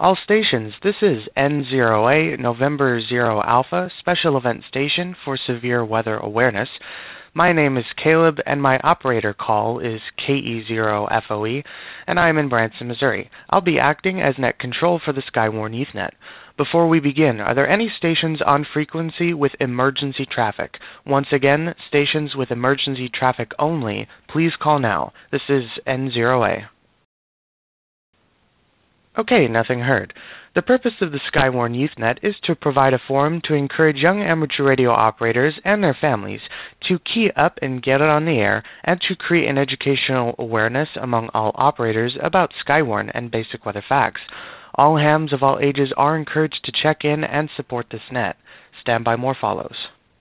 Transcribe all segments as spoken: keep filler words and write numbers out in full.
All stations, this is N zero A November zero Alpha, Special Event Station for Severe Weather Awareness. My name is Caleb, and my operator call is K E zero F O E, and I am in Branson, Missouri. I'll be acting as net control for the Skywarn EthNet. Before we begin, are there any stations on frequency with emergency traffic? Once again, stations with emergency traffic only, please call now. This is N zero A. Okay, nothing heard. The purpose of the Skywarn EthNet is to provide a forum to encourage young amateur radio operators and their families to key up and get it on the air, and to create an educational awareness among all operators about Skywarn and basic weather facts. All hams of all ages are encouraged to check in and support this net. Stand by, more follows.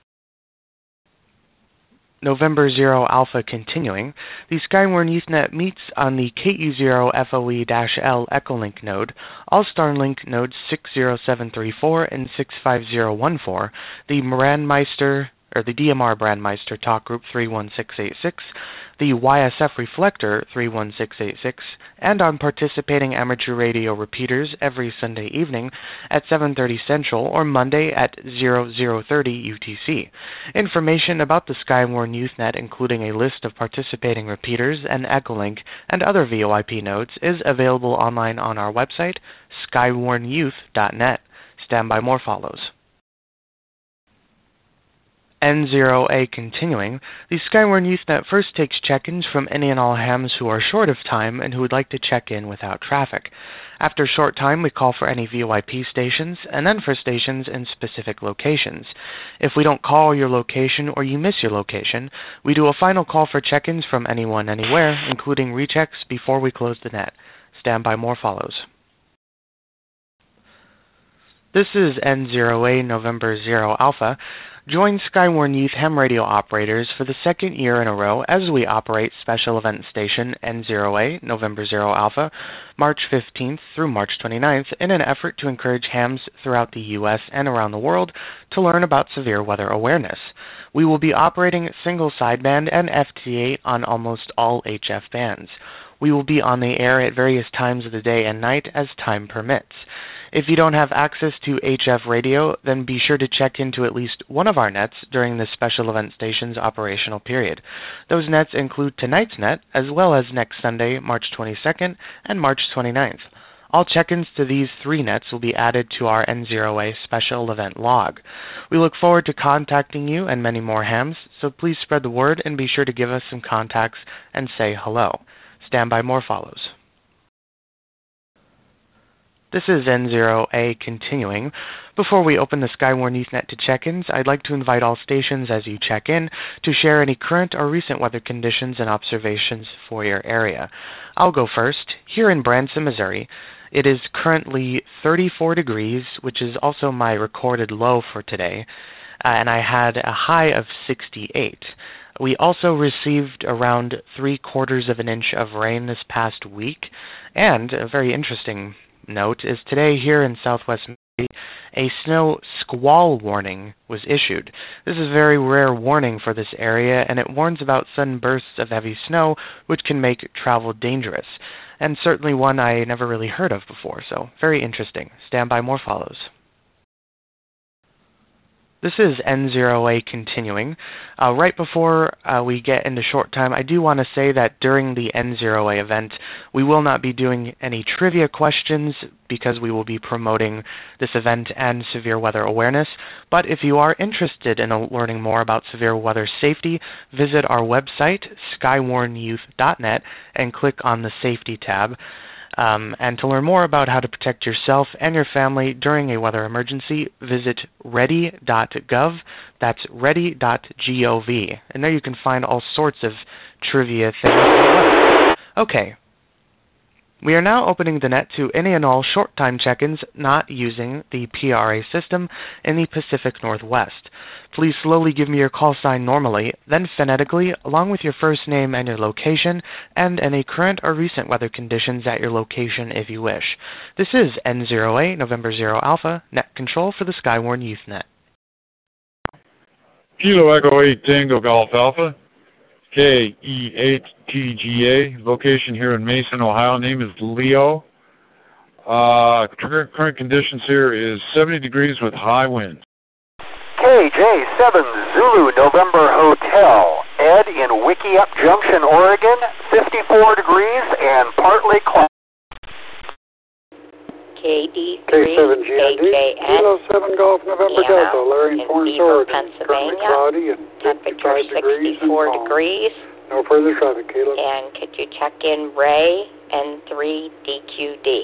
November zero Alpha continuing, the Skywarn EthNet meets on the K E zero F O E-L Echolink node, all Starlink nodes six zero seven three four and six five zero one four, the Brandmeister, or the D M R Brandmeister Talk Group three one six eight six, the Y S F Reflector three one six eight six, and on participating amateur radio repeaters every Sunday evening at seven thirty Central or Monday at zero zero thirty U T C. Information about the Skywarn EthNet, including a list of participating repeaters and Echolink and other V O I P nodes, is available online on our website, skywarn youth dot net. Stand by, more follows. N zero A continuing, the Skywarn EthNet first takes check-ins from any and all hams who are short of time and who would like to check in without traffic. After a short time, we call for any V O I P stations, and then for stations in specific locations. If we don't call your location or you miss your location, we do a final call for check-ins from anyone, anywhere, including rechecks before we close the net. Stand by, more follows. This is N zero A November zero Alpha. Join Skywarn Youth Ham Radio operators for the second year in a row as we operate Special Event Station N zero A November zero Alpha, March fifteenth through March twenty-ninth, in an effort to encourage hams throughout the U S and around the world to learn about severe weather awareness. We will be operating single sideband and F T eight on almost all H F bands. We will be on the air at various times of the day and night as time permits. If you don't have access to H F radio, then be sure to check into at least one of our nets during the Special Event Station's operational period. Those nets include tonight's net, as well as next Sunday, March twenty-second, and March twenty-ninth. All check-ins to these three nets will be added to our N zero A Special Event log. We look forward to contacting you and many more hams, so please spread the word and be sure to give us some contacts and say hello. Stand by, more follows. This is N zero A continuing. Before we open the Skywarn EthNet to check-ins, I'd like to invite all stations as you check in to share any current or recent weather conditions and observations for your area. I'll go first. Here in Branson, Missouri, it is currently thirty-four degrees, which is also my recorded low for today, uh, and I had a high of sixty-eight. We also received around three quarters of an inch of rain this past week, and a very interesting note is today here in southwest Missouri, a snow squall warning was issued. This is a very rare warning for this area, and it warns about sudden bursts of heavy snow, which can make travel dangerous, and certainly one I never really heard of before, so very interesting. Stand by, more follows. This is N zero A continuing. Uh, right before uh, we get into short time, I do want to say that during the N zero A event, we will not be doing any trivia questions because we will be promoting this event and severe weather awareness. But if you are interested in learning more about severe weather safety, visit our website, skywarn youth dot net, and click on the Safety tab. Um, and to learn more about how to protect yourself and your family during a weather emergency, visit ready dot gov. That's ready dot gov. And there you can find all sorts of trivia things. Okay. We are now opening the net to any and all short-time check-ins not using the P R A system in the Pacific Northwest. Please slowly give me your call sign normally, then phonetically, along with your first name and your location, and any current or recent weather conditions at your location if you wish. This is N zero A November zero Alpha, net control for the Skywarn EthNet. Kilo Echo eight Tango Golf Alpha, K E eight T G A, location here in Mason, Ohio. Name is Leo. Uh, current, current conditions here is seventy degrees with high winds. K J seven Zulu November Hotel, Ed in Wickiup Junction, Oregon, fifty-four degrees and partly cloudy. K D three K seven G N D, H A N, Kilo seven Golf November Anna, Delta, Larry in Florence, Beaver, Oregon. Currently Pennsylvania. cloudy and Temperature fifty-five degrees sixty-four and calm. degrees. No further traffic, Kilo. And could you check in Ray N three D Q D?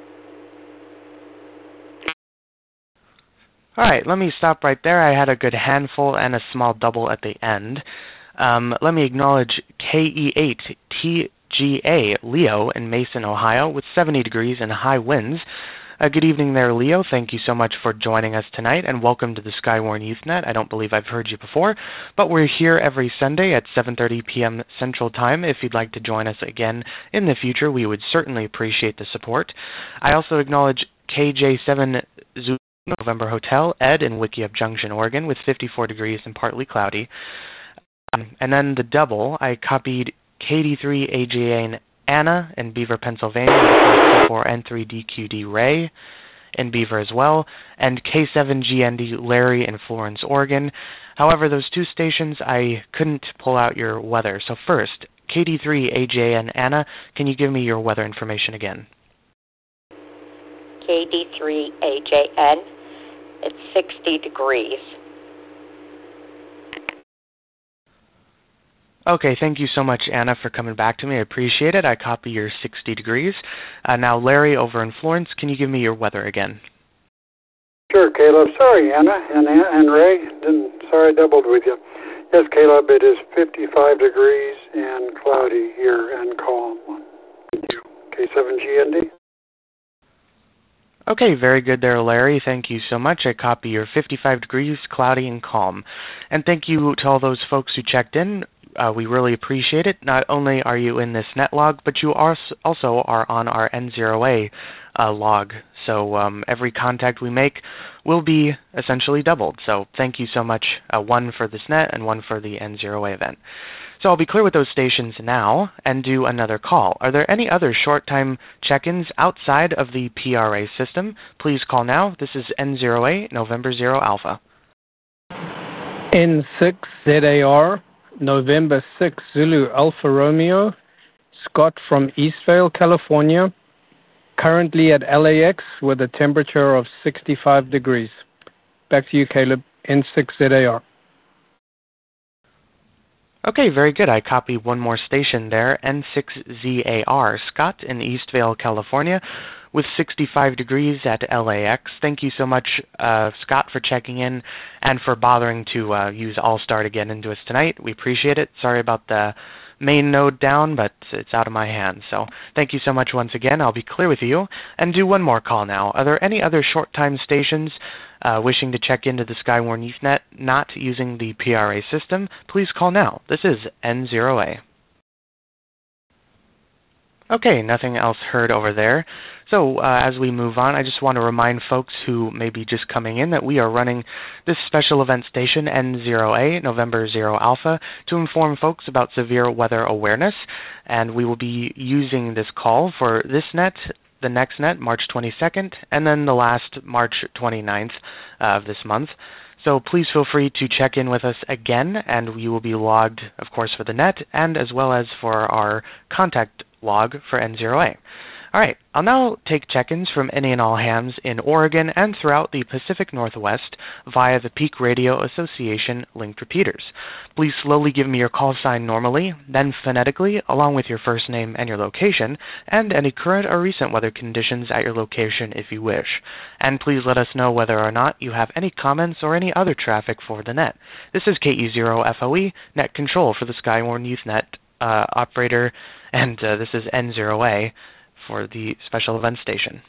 All right, let me stop right there. I had a good handful and a small double at the end. Um, let me acknowledge K E eight T G A, Leo in Mason, Ohio, with seventy degrees and high winds. Uh, good evening there, Leo. Thank you so much for joining us tonight, and welcome to the Skywarn YouthNet. I don't believe I've heard you before, but we're here every Sunday at seven thirty p.m. Central Time. If you'd like to join us again in the future, we would certainly appreciate the support. I also acknowledge K J seven Zulu November Hotel, Ed in Wickiup Junction, Oregon, with fifty-four degrees and partly cloudy. Um, and then the double, I copied K D three A J A and Anna in Beaver, Pennsylvania, with four N three D Q D Ray in Beaver as well, and K seven G N D Larry in Florence, Oregon. However, those two stations, I couldn't pull out your weather. So first, K D three A J A and Anna, can you give me your weather information again? K D three A J N, it's sixty degrees. Okay, thank you so much, Anna, for coming back to me. I appreciate it. I copy your sixty degrees. Uh, now, Larry over in Florence, can you give me your weather again? Sure, Caleb. Sorry, Anna and and Ray. Didn't, sorry I doubled with you. Yes, Caleb, it is fifty-five degrees and cloudy here and calm. Thank you. K seven G N D. Okay, very good there, Larry. Thank you so much. I copy your fifty-five degrees, cloudy, and calm. And thank you to all those folks who checked in. Uh, we really appreciate it. Not only are you in this net log, but you are also are on our N zero A uh, log. So um, every contact we make will be essentially doubled. So thank you so much, uh, one for this net and one for the N zero A event. So I'll be clear with those stations now and do another call. Are there any other short-time check-ins outside of the P R A system? Please call now. This is N zero A, November zero Alpha. N six Z A R, November six Zulu Alpha Romeo, Scott from Eastvale, California, currently at L A X with a temperature of sixty-five degrees. Back to you, Caleb, N six Z A R. Okay, very good. I copy one more station there, N six Z A R, Scott in Eastvale, California, with sixty-five degrees at L A X. Thank you so much, uh, Scott, for checking in and for bothering to uh, use Allstar to get into us tonight. We appreciate it. Sorry about the main node down, but it's out of my hands. So thank you so much once again. I'll be clear with you and do one more call now. Are there any other short-time stations uh, wishing to check into the Skywarn YouthNet not using the P R A system? Please call now. This is N zero A. Okay, nothing else heard over there. So uh, as we move on, I just want to remind folks who may be just coming in that we are running this special event station, N zero A, November zero Alpha, to inform folks about severe weather awareness. And we will be using this call for this net, the next net, March twenty-second, and then the last March twenty-ninth uh, of this month. So please feel free to check in with us again, and we will be logged, of course, for the net, and as well as for our contact log for N zero A. All right, I'll now take check-ins from any and all hams in Oregon and throughout the Pacific Northwest via the Peak Radio Association linked repeaters. Please slowly give me your call sign normally, then phonetically, along with your first name and your location, and any current or recent weather conditions at your location if you wish. And please let us know whether or not you have any comments or any other traffic for the net. This is K E zero F O E, Net Control for the Skywarn YouthNet uh, operator, and uh, this is N zero A. For the special event station.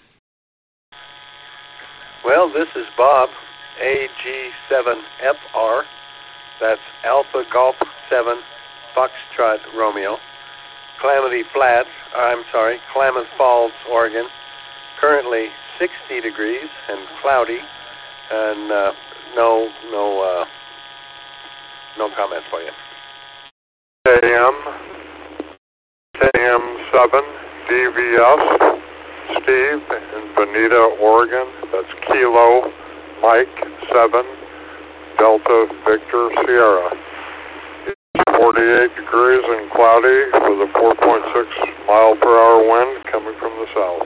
Well, this is Bob, A G seven F R. That's Alpha Golf seven Foxtrot Romeo. Calamity Flats, I'm sorry, Klamath Falls, Oregon. Currently sixty degrees and cloudy, and uh, no, no, uh, no comments for you. A M, K M seven. D V S, Steve in Bonita, Oregon. That's Kilo Mike seven Delta Victor Sierra. forty-eight degrees and cloudy with a four point six mile per hour wind coming from the south.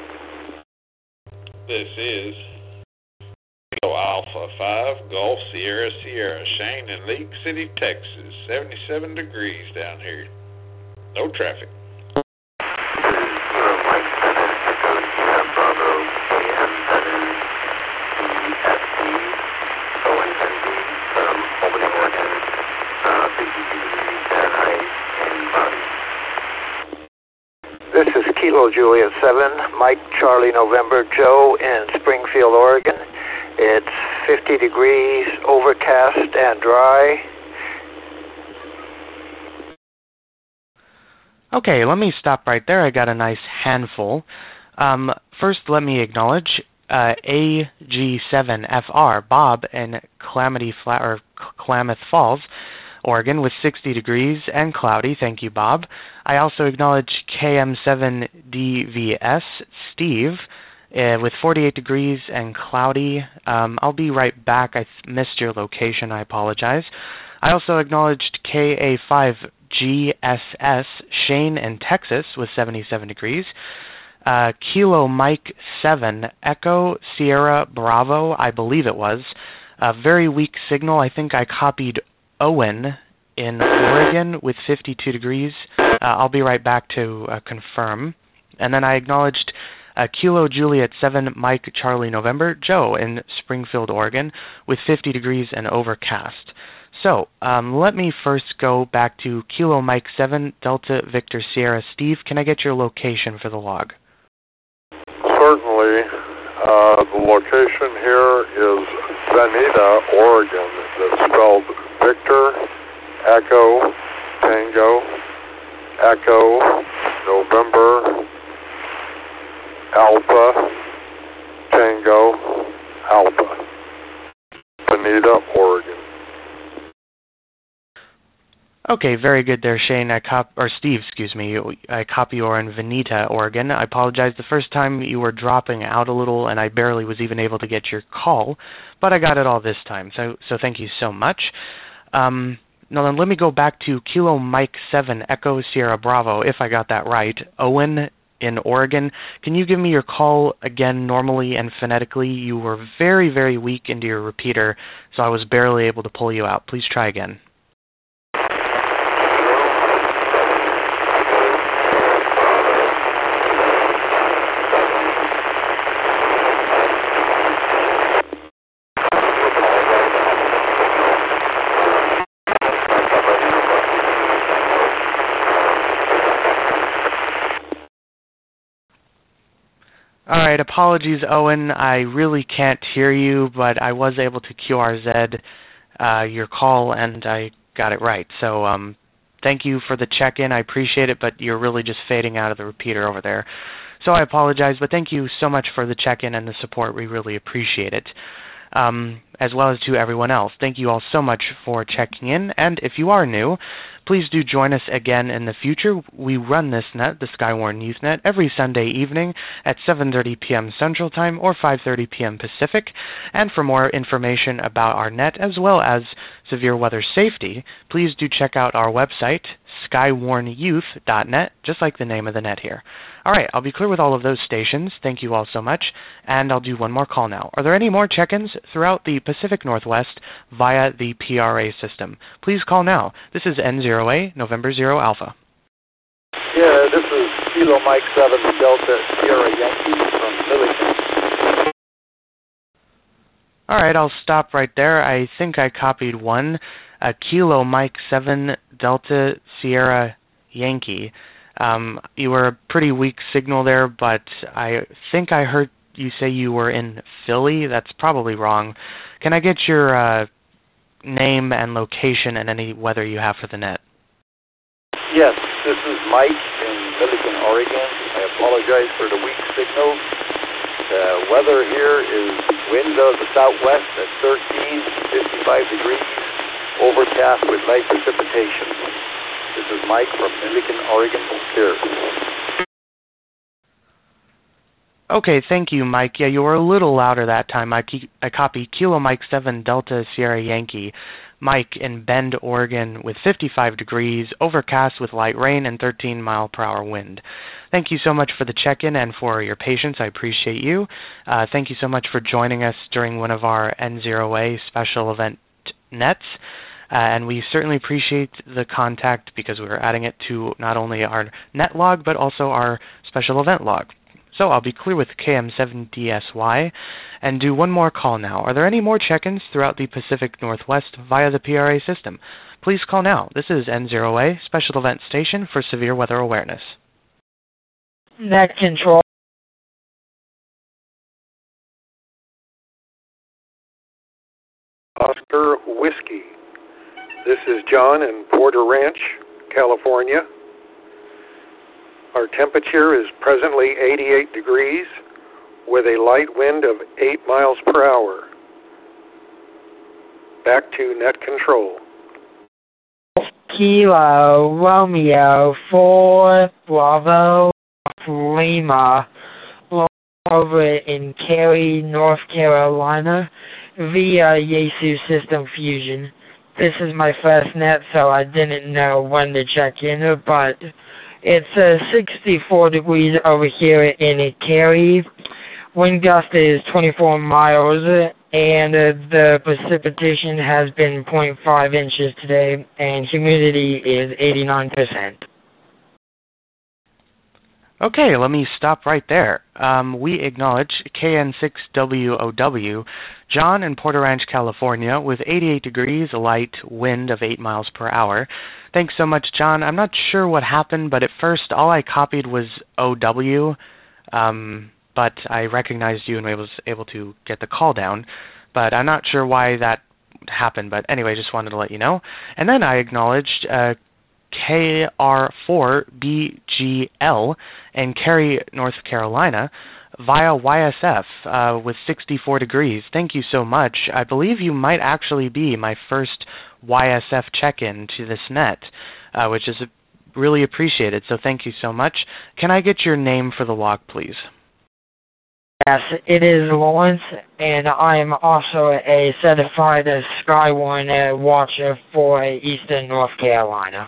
This is Kilo Alpha five Golf Sierra Sierra, Shane in League City, Texas. seventy-seven degrees down here. No traffic. This is Kilo Juliet seven, Mike Charlie November Joe in Springfield, Oregon. It's fifty degrees, overcast and dry. Okay, let me stop right there. I got a nice handful. Um, first, let me acknowledge uh, A G seven F R, Bob in Calamity Flat or Klamath Falls, Oregon, with sixty degrees and cloudy. Thank you, Bob. I also acknowledge K M seven D V S, Steve, uh, with forty-eight degrees and cloudy. Um, I'll be right back. I th- missed your location. I apologize. I also acknowledged K A five G S S, Shane in Texas, with seventy-seven degrees. Uh, Kilo Mike seven, Echo Sierra Bravo, I believe it was. A very weak signal. I think I copied Owen in Oregon with fifty-two degrees. Uh, I'll be right back to uh, confirm. And then I acknowledged uh, Kilo Juliet seven Mike Charlie November Joe in Springfield, Oregon with fifty degrees and overcast. So um, let me first go back to Kilo Mike seven Delta Victor Sierra. Steve, can I get your location for the log? Certainly. Uh, the location here is Bonita, Oregon. That's spelled Victor, Echo, Tango, Echo, November, Alpha, Tango, Alpha. Bonita, Oregon. Okay, very good there, Shane. I cop or Steve, excuse me. I copy you are in Veneta, Oregon. I apologize. The first time you were dropping out a little, and I barely was even able to get your call, but I got it all this time. So, so thank you so much. Um, now then, let me go back to Kilo Mike seven Echo Sierra Bravo, if I got that right. Owen in Oregon. Can you give me your call again normally and phonetically? You were very, very weak into your repeater, so I was barely able to pull you out. Please try again. All right, apologies, Owen. I really can't hear you, but I was able to Q R Z uh, your call, and I got it right. So um, thank you for the check-in. I appreciate it, but you're really just fading out of the repeater over there. So I apologize, but thank you so much for the check-in and the support. We really appreciate it, um, as well as to everyone else. Thank you all so much for checking in, and if you are new, please do join us again in the future. We run this net, the Skywarn Youth Net, every Sunday evening at seven thirty p.m. Central Time or five thirty p.m. Pacific. And for more information about our net as well as severe weather safety, please do check out our website, skywarn youth dot net, just like the name of the net here. All right, I'll be clear with all of those stations. Thank you all so much. And I'll do one more call now. Are there any more check-ins throughout the Pacific Northwest via the P R A system? Please call now. This is N zero A, November zero Alpha. Yeah, this is Kilo Mike seven Delta Sierra Yankee from Milliken. All right, I'll stop right there. I think I copied one. Uh, Kilo Mike seven Delta Sierra Yankee. Um, you were a pretty weak signal there, but I think I heard you say you were in Philly. That's probably wrong. Can I get your uh, name and location and any weather you have for the net? Yes, this is Mike in Milliken, Oregon. I apologize for the weak signal. The weather here is winds out of the southwest at thirteen, fifty-five degrees, overcast with light precipitation. This is Mike from Milliken, Oregon, here. Okay, thank you, Mike. Yeah, you were a little louder that time. I, ke- I copy Kilo Mike seven Delta Sierra Yankee. Mike in Bend, Oregon with fifty-five degrees, overcast with light rain and thirteen mile per hour wind. Thank you so much for the check-in and for your patience. I appreciate you. Uh, thank you so much for joining us during one of our N zero A special event nets. Uh, and we certainly appreciate the contact because we're adding it to not only our net log but also our special event log. So I'll be clear with K M seven D S Y and do one more call now. Are there any more check-ins throughout the Pacific Northwest via the P R A system? Please call now. This is N zero A, Special Event Station for Severe Weather Awareness. Net control. Oscar Whiskey. This is John in Porter Ranch, California. Our temperature is presently eighty-eight degrees with a light wind of eight miles per hour. Back to net control. Kilo Romeo four Bravo Lima over in Cary, North Carolina via Yaesu System Fusion. This is my first net, so I didn't know when to check in, but it's uh, sixty-four degrees over here in Cary. Wind gust is twenty-four miles, and uh, the precipitation has been zero point five inches today, and humidity is eighty-nine percent. Okay, let me stop right there. Um, we acknowledge K N six W O W, John in Porter Ranch, California, with eighty-eight degrees, a light wind of eight miles per hour. Thanks so much, John. I'm not sure what happened, but at first all I copied was O W, um, but I recognized you and was able to get the call down. But I'm not sure why that happened, but anyway, just wanted to let you know. And then I acknowledged uh, K R four B G L in Cary, North Carolina, via Y S F uh, with sixty-four degrees. Thank you so much. I believe you might actually be my first Y S F check-in to this net, uh, which is really appreciated, so thank you so much. Can I get your name for the log, please? Yes, it is Lawrence, and I am also a certified Skywarn watcher for Eastern North Carolina.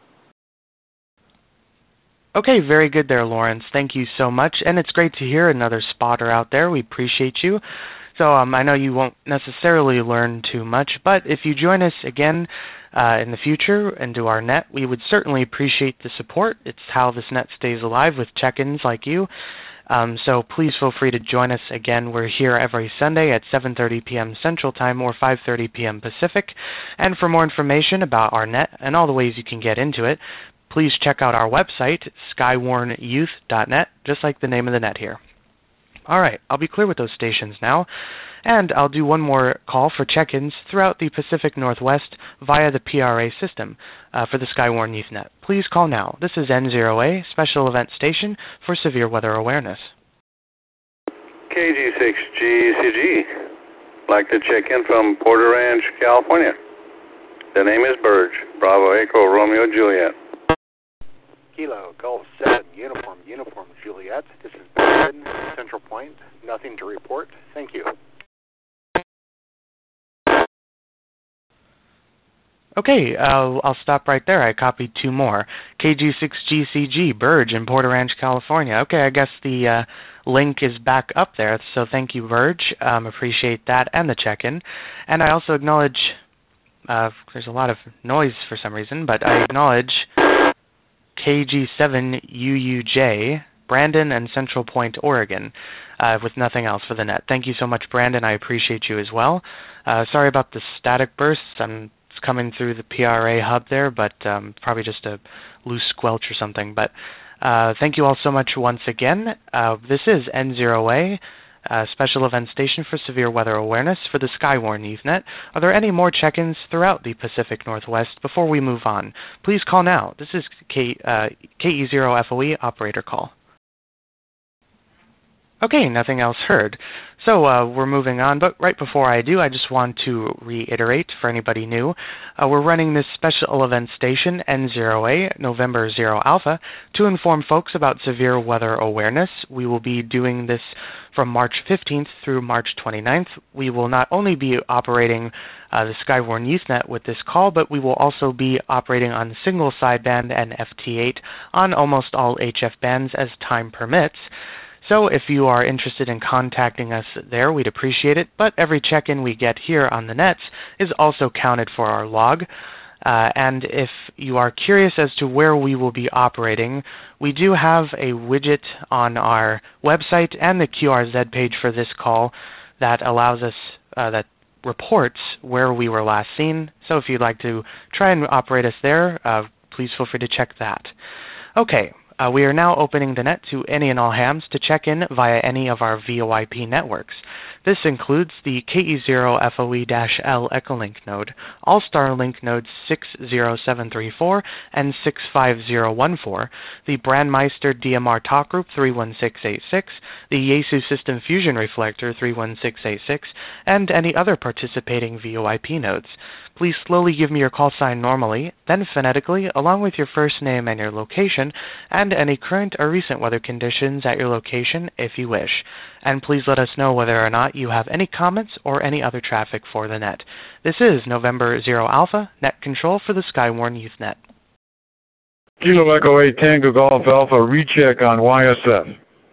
Okay, very good there, Lawrence. Thank you so much, and it's great to hear another spotter out there. We appreciate you. So um, I know you won't necessarily learn too much, but if you join us again uh, in the future and do our net, we would certainly appreciate the support. It's how this net stays alive with check-ins like you. Um, so please feel free to join us again. We're here every Sunday at seven thirty p.m. Central Time or five thirty p.m. Pacific. And for more information about our net and all the ways you can get into it, please check out our website, skywarn youth dot net, just like the name of the net here. All right, I'll be clear with those stations now, and I'll do one more call for check-ins throughout the Pacific Northwest via the P R A system uh, for the Skywarn Youth Net. Please call now. This is N zero A, Special Event Station for Severe Weather Awareness. K G six G C G. Like to check in from Porter Ranch, California. The name is Burge. Bravo Echo Romeo Juliet. Kilo Golf seven Uniform Uniform Juliet. This is Brandon, Central Point. Nothing to report. Thank you. Okay, uh, I'll stop right there. I copied two more. K G six G C G, Burge in Porter Ranch, California. Okay, I guess the uh, link is back up there, so thank you, Burge. Um, appreciate that and the check-in. And I also acknowledge, uh, there's a lot of noise for some reason, but I acknowledge K G seven U U J, Brandon and Central Point, Oregon, uh, with nothing else for the net. Thank you so much, Brandon. I appreciate you as well. Uh, sorry about the static bursts. I'm coming through the P R A hub there, but um, probably just a loose squelch or something. But uh, thank you all so much once again. Uh, this is N zero A, uh, Special Event Station for Severe Weather Awareness for the Skywarn YouthNet. Are there any more check-ins throughout the Pacific Northwest before we move on? Please call now. This is K, uh, K E zero F O E operator call. Okay, nothing else heard. So uh, we're moving on, but right before I do, I just want to reiterate for anybody new, uh, we're running this special event station, N zero A, November zero Alpha, to inform folks about severe weather awareness. We will be doing this from March fifteenth through March twenty-ninth. We will not only be operating uh, the Skywarn YouthNet with this call, but we will also be operating on single sideband and F T eight on almost all H F bands as time permits. So if you are interested in contacting us there, we'd appreciate it, but every check-in we get here on the nets is also counted for our log. Uh, and if you are curious as to where we will be operating, we do have a widget on our website and the Q R Z page for this call that allows us, uh, that reports where we were last seen. So if you'd like to try and operate us there, uh, please feel free to check that. Okay. Uh, we are now opening the net to any and all hams to check in via any of our V O I P networks. This includes the K E zero F O E L Echolink node, all Starlink nodes six zero seven three four and six five zero one four, the Brandmeister D M R Talk Group three one six eight six, the Yaesu System Fusion Reflector three one six eight six, and any other participating V O I P nodes. Please slowly give me your call sign normally, then phonetically, along with your first name and your location, and any current or recent weather conditions at your location if you wish. And please let us know whether or not you have any comments or any other traffic for the net. This is November zero Alpha, net control for the Skywarn YouthNet. Kilo Echo eight Tango Golf Alpha, recheck on Y S F.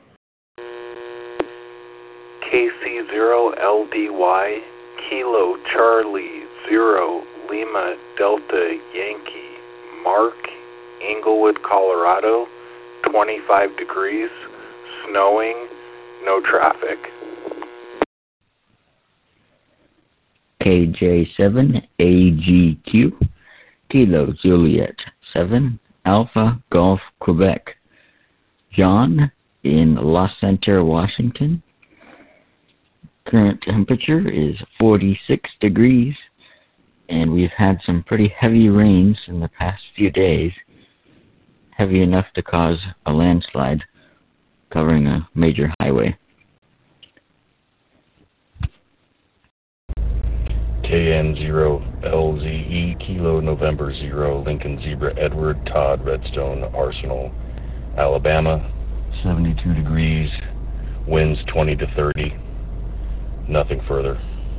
K C zero L D Y, Kilo Charlie Zero Lima Delta Yankee, Mark, Englewood, Colorado, twenty-five degrees, snowing, no traffic. K J seven A G Q, Kilo Juliet seven, Alpha Golf Quebec, John in La Center, Washington. Current temperature is forty-six degrees. And we've had some pretty heavy rains in the past few days, heavy enough to cause a landslide covering a major highway. K N zero L Z E, Kilo November zero, Lincoln Zebra Edward, Todd, Redstone, Arsenal, Alabama, seventy-two degrees, winds twenty to thirty, nothing further.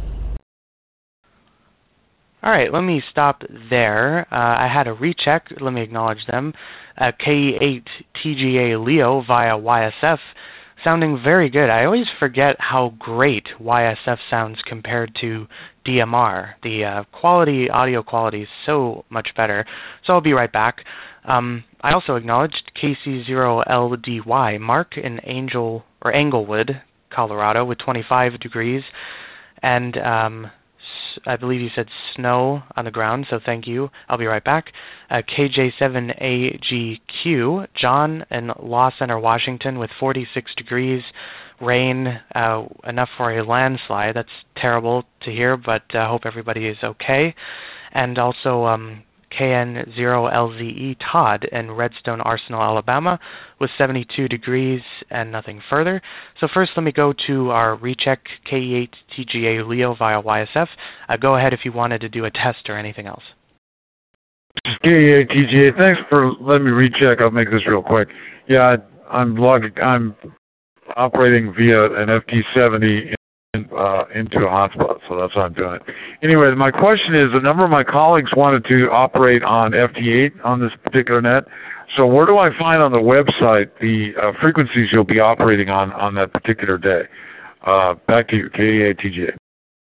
All right, let me stop there. Uh, I had a recheck. Let me acknowledge them. Uh, K eight T G A Leo via Y S F, sounding very good. I always forget how great Y S F sounds compared to D M R. The uh, quality, audio quality is so much better. So I'll be right back. Um, I also acknowledged K C zero L D Y, Mark in Angel or Englewood, Colorado, with twenty-five degrees, and um, I believe you said snow on the ground, so thank you. I'll be right back. Uh, K J seven A G Q, John in Law Center, Washington, with forty-six degrees, rain, uh, enough for a landslide. That's terrible to hear, but I uh, hope everybody is okay. And also um, K N zero L Z E, Todd in Redstone, Arsenal, Alabama, with seventy-two degrees and nothing further. So first let me go to our recheck K E eight T G A Leo via Y S F. Uh, go ahead if you wanted to do a test or anything else. K E eight T G A, thanks for letting me recheck. I'll make this real quick. Yeah, I'm logging, I'm operating via an F T seventy in, uh, into a hotspot, so that's how I'm doing it. Anyway, my question is, a number of my colleagues wanted to operate on F T eight on this particular net. So where do I find on the website the uh, frequencies you'll be operating on on that particular day? Uh, back to you, K E eight T G A.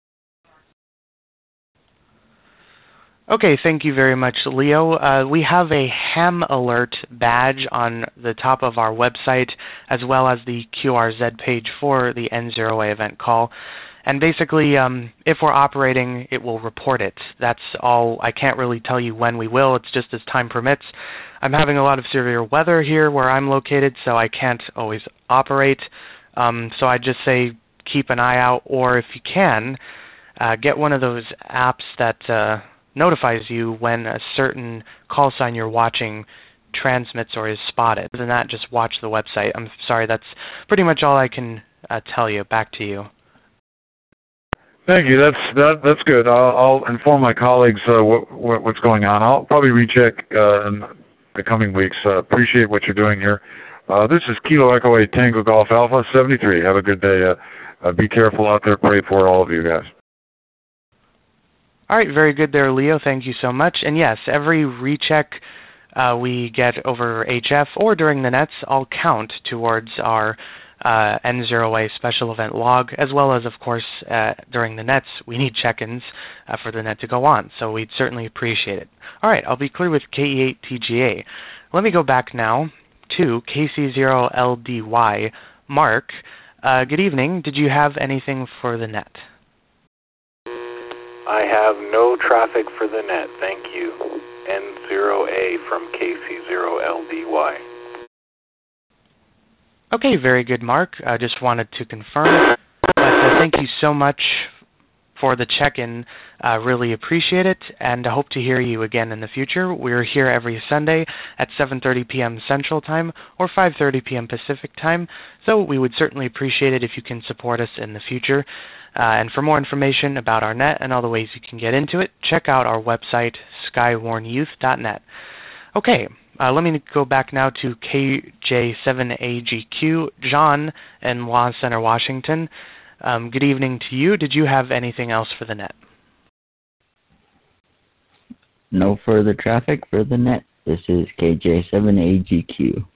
Okay, thank you very much, Leo. Uh, we have a ham alert badge on the top of our website, as well as the Q R Z page for the N zero A event call. And basically, um, if we're operating, it will report it. That's all. I can't really tell you when we will. It's just as time permits. I'm having a lot of severe weather here where I'm located, so I can't always operate. Um, so I just say keep an eye out, or if you can, uh, get one of those apps that uh, notifies you when a certain call sign you're watching transmits or is spotted. Other than that, just watch the website. I'm sorry, that's pretty much all I can uh, tell you. Back to you. Thank you. That's that. That's good. I'll, I'll inform my colleagues uh, what, what what's going on. I'll probably recheck uh, in the coming weeks. Uh, appreciate what you're doing here. Uh, this is Kilo Echo eight Tango Golf Alpha seventy-three. Have a good day. Uh, uh, be careful out there. Pray for all of you guys. All right, very good there, Leo. Thank you so much. And yes, every recheck uh, we get over H F or during the nets all count towards our uh, N zero A special event log, as well as, of course, uh, during the nets, we need check-ins uh, for the net to go on. So we'd certainly appreciate it. All right, I'll be clear with K E eight T G A. Let me go back now to K C zero L D Y. Mark, uh, good evening. Did you have anything for the net? I have no traffic for the net, thank you. N zero A from K C zero L D Y. Okay, very good, Mark. I just wanted to confirm. But, uh, thank you so much for the check-in. Uh, really appreciate it, and I hope to hear you again in the future. We're here every Sunday at seven thirty p.m. Central Time or five thirty p.m. Pacific Time, so we would certainly appreciate it if you can support us in the future. Uh, and for more information about our net and all the ways you can get into it, check out our website, skywarn youth dot net. Okay, uh, let me go back now to K J seven A G Q, John in Law Center, Washington. Um, good evening to you. Did you have anything else for the net? No further traffic for the net. This is K J seven A G Q.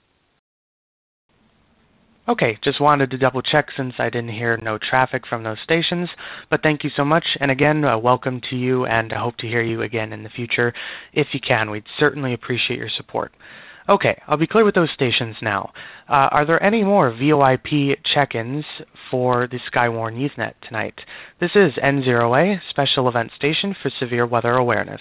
Okay, just wanted to double check since I didn't hear no traffic from those stations, but thank you so much, and again, uh, welcome to you, and I hope to hear you again in the future. If you can, we'd certainly appreciate your support. Okay, I'll be clear with those stations now. Uh, are there any more V O I P check-ins for the Skywarn YouthNet tonight? This is N zero A, Special Event Station for Severe Weather Awareness.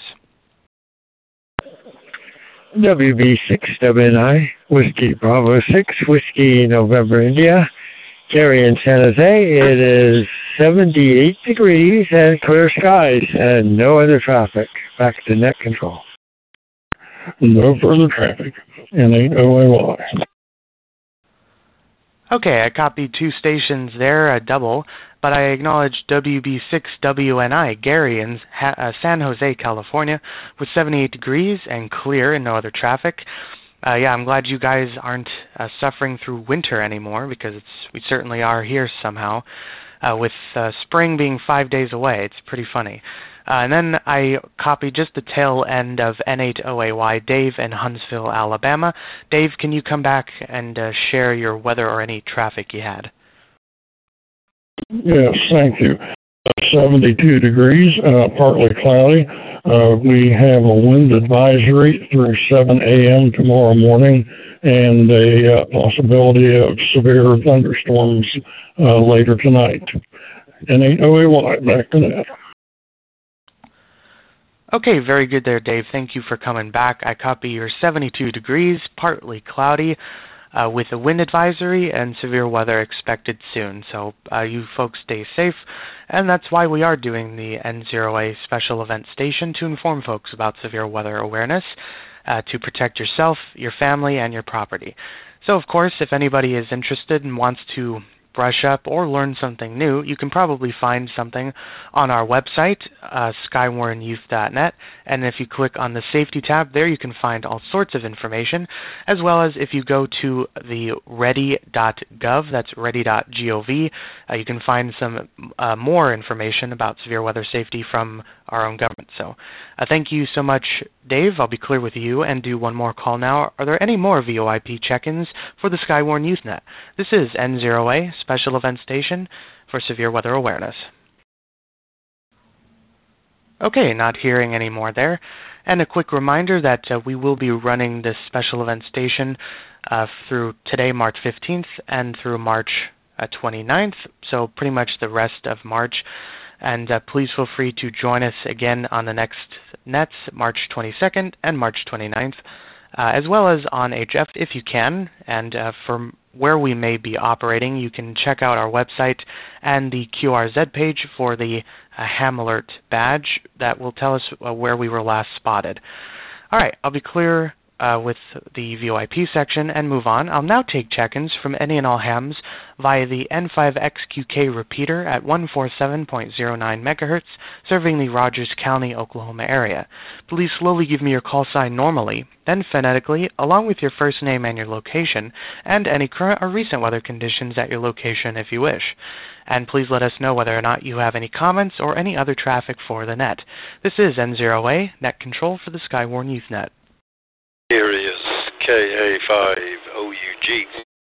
W B six W N I, Whiskey Bravo six, Whiskey November India, Gary in San Jose. It is seventy-eight degrees and clear skies and no other traffic. Back to net control. No further traffic. N eight O A Y. Okay, I copied two stations there, a double, but I acknowledge W B six W N I, Gary in ha uh, San Jose, California, with seventy-eight degrees and clear and no other traffic. Uh, yeah, I'm glad you guys aren't uh, suffering through winter anymore, because it's we certainly are here somehow, uh, with uh, spring being five days away. It's pretty funny. Uh, and then I copied just the tail end of N eight O A Y, Dave in Huntsville, Alabama. Dave, can you come back and uh, share your weather or any traffic you had? Yes, thank you. seventy-two degrees, uh, partly cloudy. Uh, we have a wind advisory through seven A M tomorrow morning, and a uh, possibility of severe thunderstorms uh, later tonight. N eight O A Y, back to that. Okay, very good there, Dave. Thank you for coming back. I copy your seventy-two degrees, partly cloudy, uh, with a wind advisory and severe weather expected soon. So uh, you folks stay safe, and that's why we are doing the N zero A special event station, to inform folks about severe weather awareness, uh, to protect yourself, your family, and your property. So, of course, if anybody is interested and wants to brush up or learn something new, you can probably find something on our website, uh, skywarn youth dot net, and if you click on the safety tab there, you can find all sorts of information, as well as if you go to the ready dot gov, that's ready dot gov, uh, you can find some uh, more information about severe weather safety from our own government. So uh, thank you so much, Dave. I'll be clear with you and do one more call now. Are there any more V O I P check-ins for the Skywarn YouthNet? This is N zero A, Special Event Station for Severe Weather Awareness. Okay, not hearing any more there. And a quick reminder that uh, we will be running this special event station uh, through today, March fifteenth, and through March uh, twenty-ninth, so pretty much the rest of March. And uh, please feel free to join us again on the next nets, March twenty-second and March twenty-ninth, uh, as well as on H F if you can. And uh, from where we may be operating, you can check out our website and the Q R Z page for the uh, Ham Alert badge that will tell us uh, where we were last spotted. All right, I'll be clear uh, with the V O I P section and move on, I'll now take check-ins from any and all hams via the N five X Q K repeater at one forty-seven point zero nine megahertz, serving the Rogers County, Oklahoma area. Please slowly give me your call sign normally, then phonetically, along with your first name and your location, and any current or recent weather conditions at your location if you wish. And please let us know whether or not you have any comments or any other traffic for the net. This is N zero A, Net Control for the Skywarn YouthNet. Here is K A five O U G.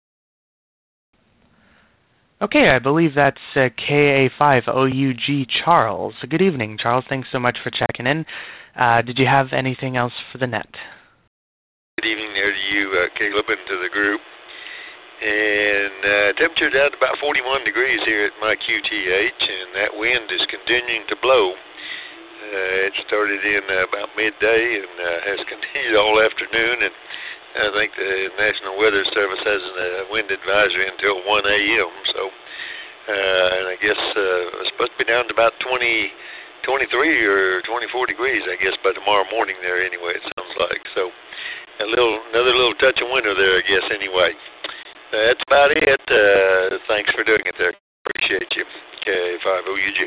Okay, I believe that's uh, K A five O U G Charles. Good evening, Charles. Thanks so much for checking in. Uh, did you have anything else for the net? Good evening there to you, uh, Caleb, and to the group. And uh, temperature down to about forty-one degrees here at my Q T H, and that wind is continuing to blow. Uh, it started in uh, about midday and uh, has continued all afternoon, and I think the National Weather Service has a wind advisory until one A M So, uh, and I guess uh, it's supposed to be down to about twenty, twenty-three or twenty-four degrees, I guess, by tomorrow morning there anyway, it sounds like. So, a little, another little touch of winter there, I guess, anyway. That's about it. Uh, thanks for doing it there. Appreciate you. K five O U G.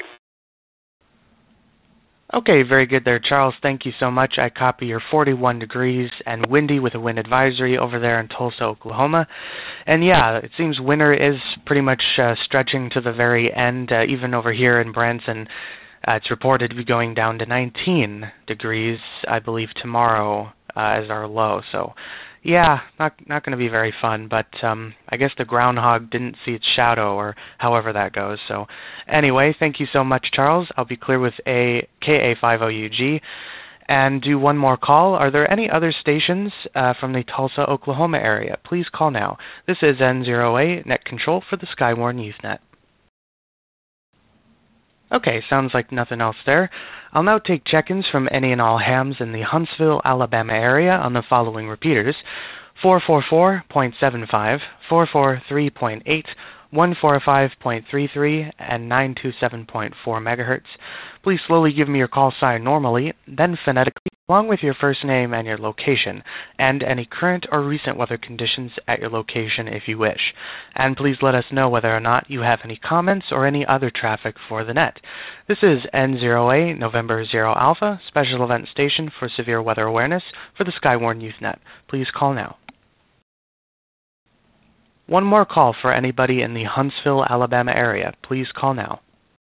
Okay, very good there, Charles. Thank you so much. I copy your forty-one degrees and windy with a wind advisory over there in Tulsa, Oklahoma. And yeah, it seems winter is pretty much uh, stretching to the very end. Uh, even over here in Branson, uh, it's reported to be going down to nineteen degrees, I believe, tomorrow uh, as our low. So, yeah, not not going to be very fun, but um, I guess the groundhog didn't see its shadow, or however that goes. So anyway, thank you so much, Charles. I'll be clear with a K A five O U G and do one more call. Are there any other stations uh, from the Tulsa, Oklahoma area? Please call now. This is N zero A, Net Control for the Skywarn YouthNet. Okay, sounds like nothing else there. I'll now take check-ins from any and all hams in the Huntsville, Alabama area on the following repeaters: four forty-four point seven five, four forty-three point eight, one forty-five point three three, and nine twenty-seven point four megahertz. Please slowly give me your call sign normally, then phonetically, along with your first name and your location, and any current or recent weather conditions at your location if you wish. And please let us know whether or not you have any comments or any other traffic for the net. This is N zero A, November zero Alpha, Special Event Station for Severe Weather Awareness for the Skywarn YouthNet. Please call now. One more call for anybody in the Huntsville, Alabama area. Please call now.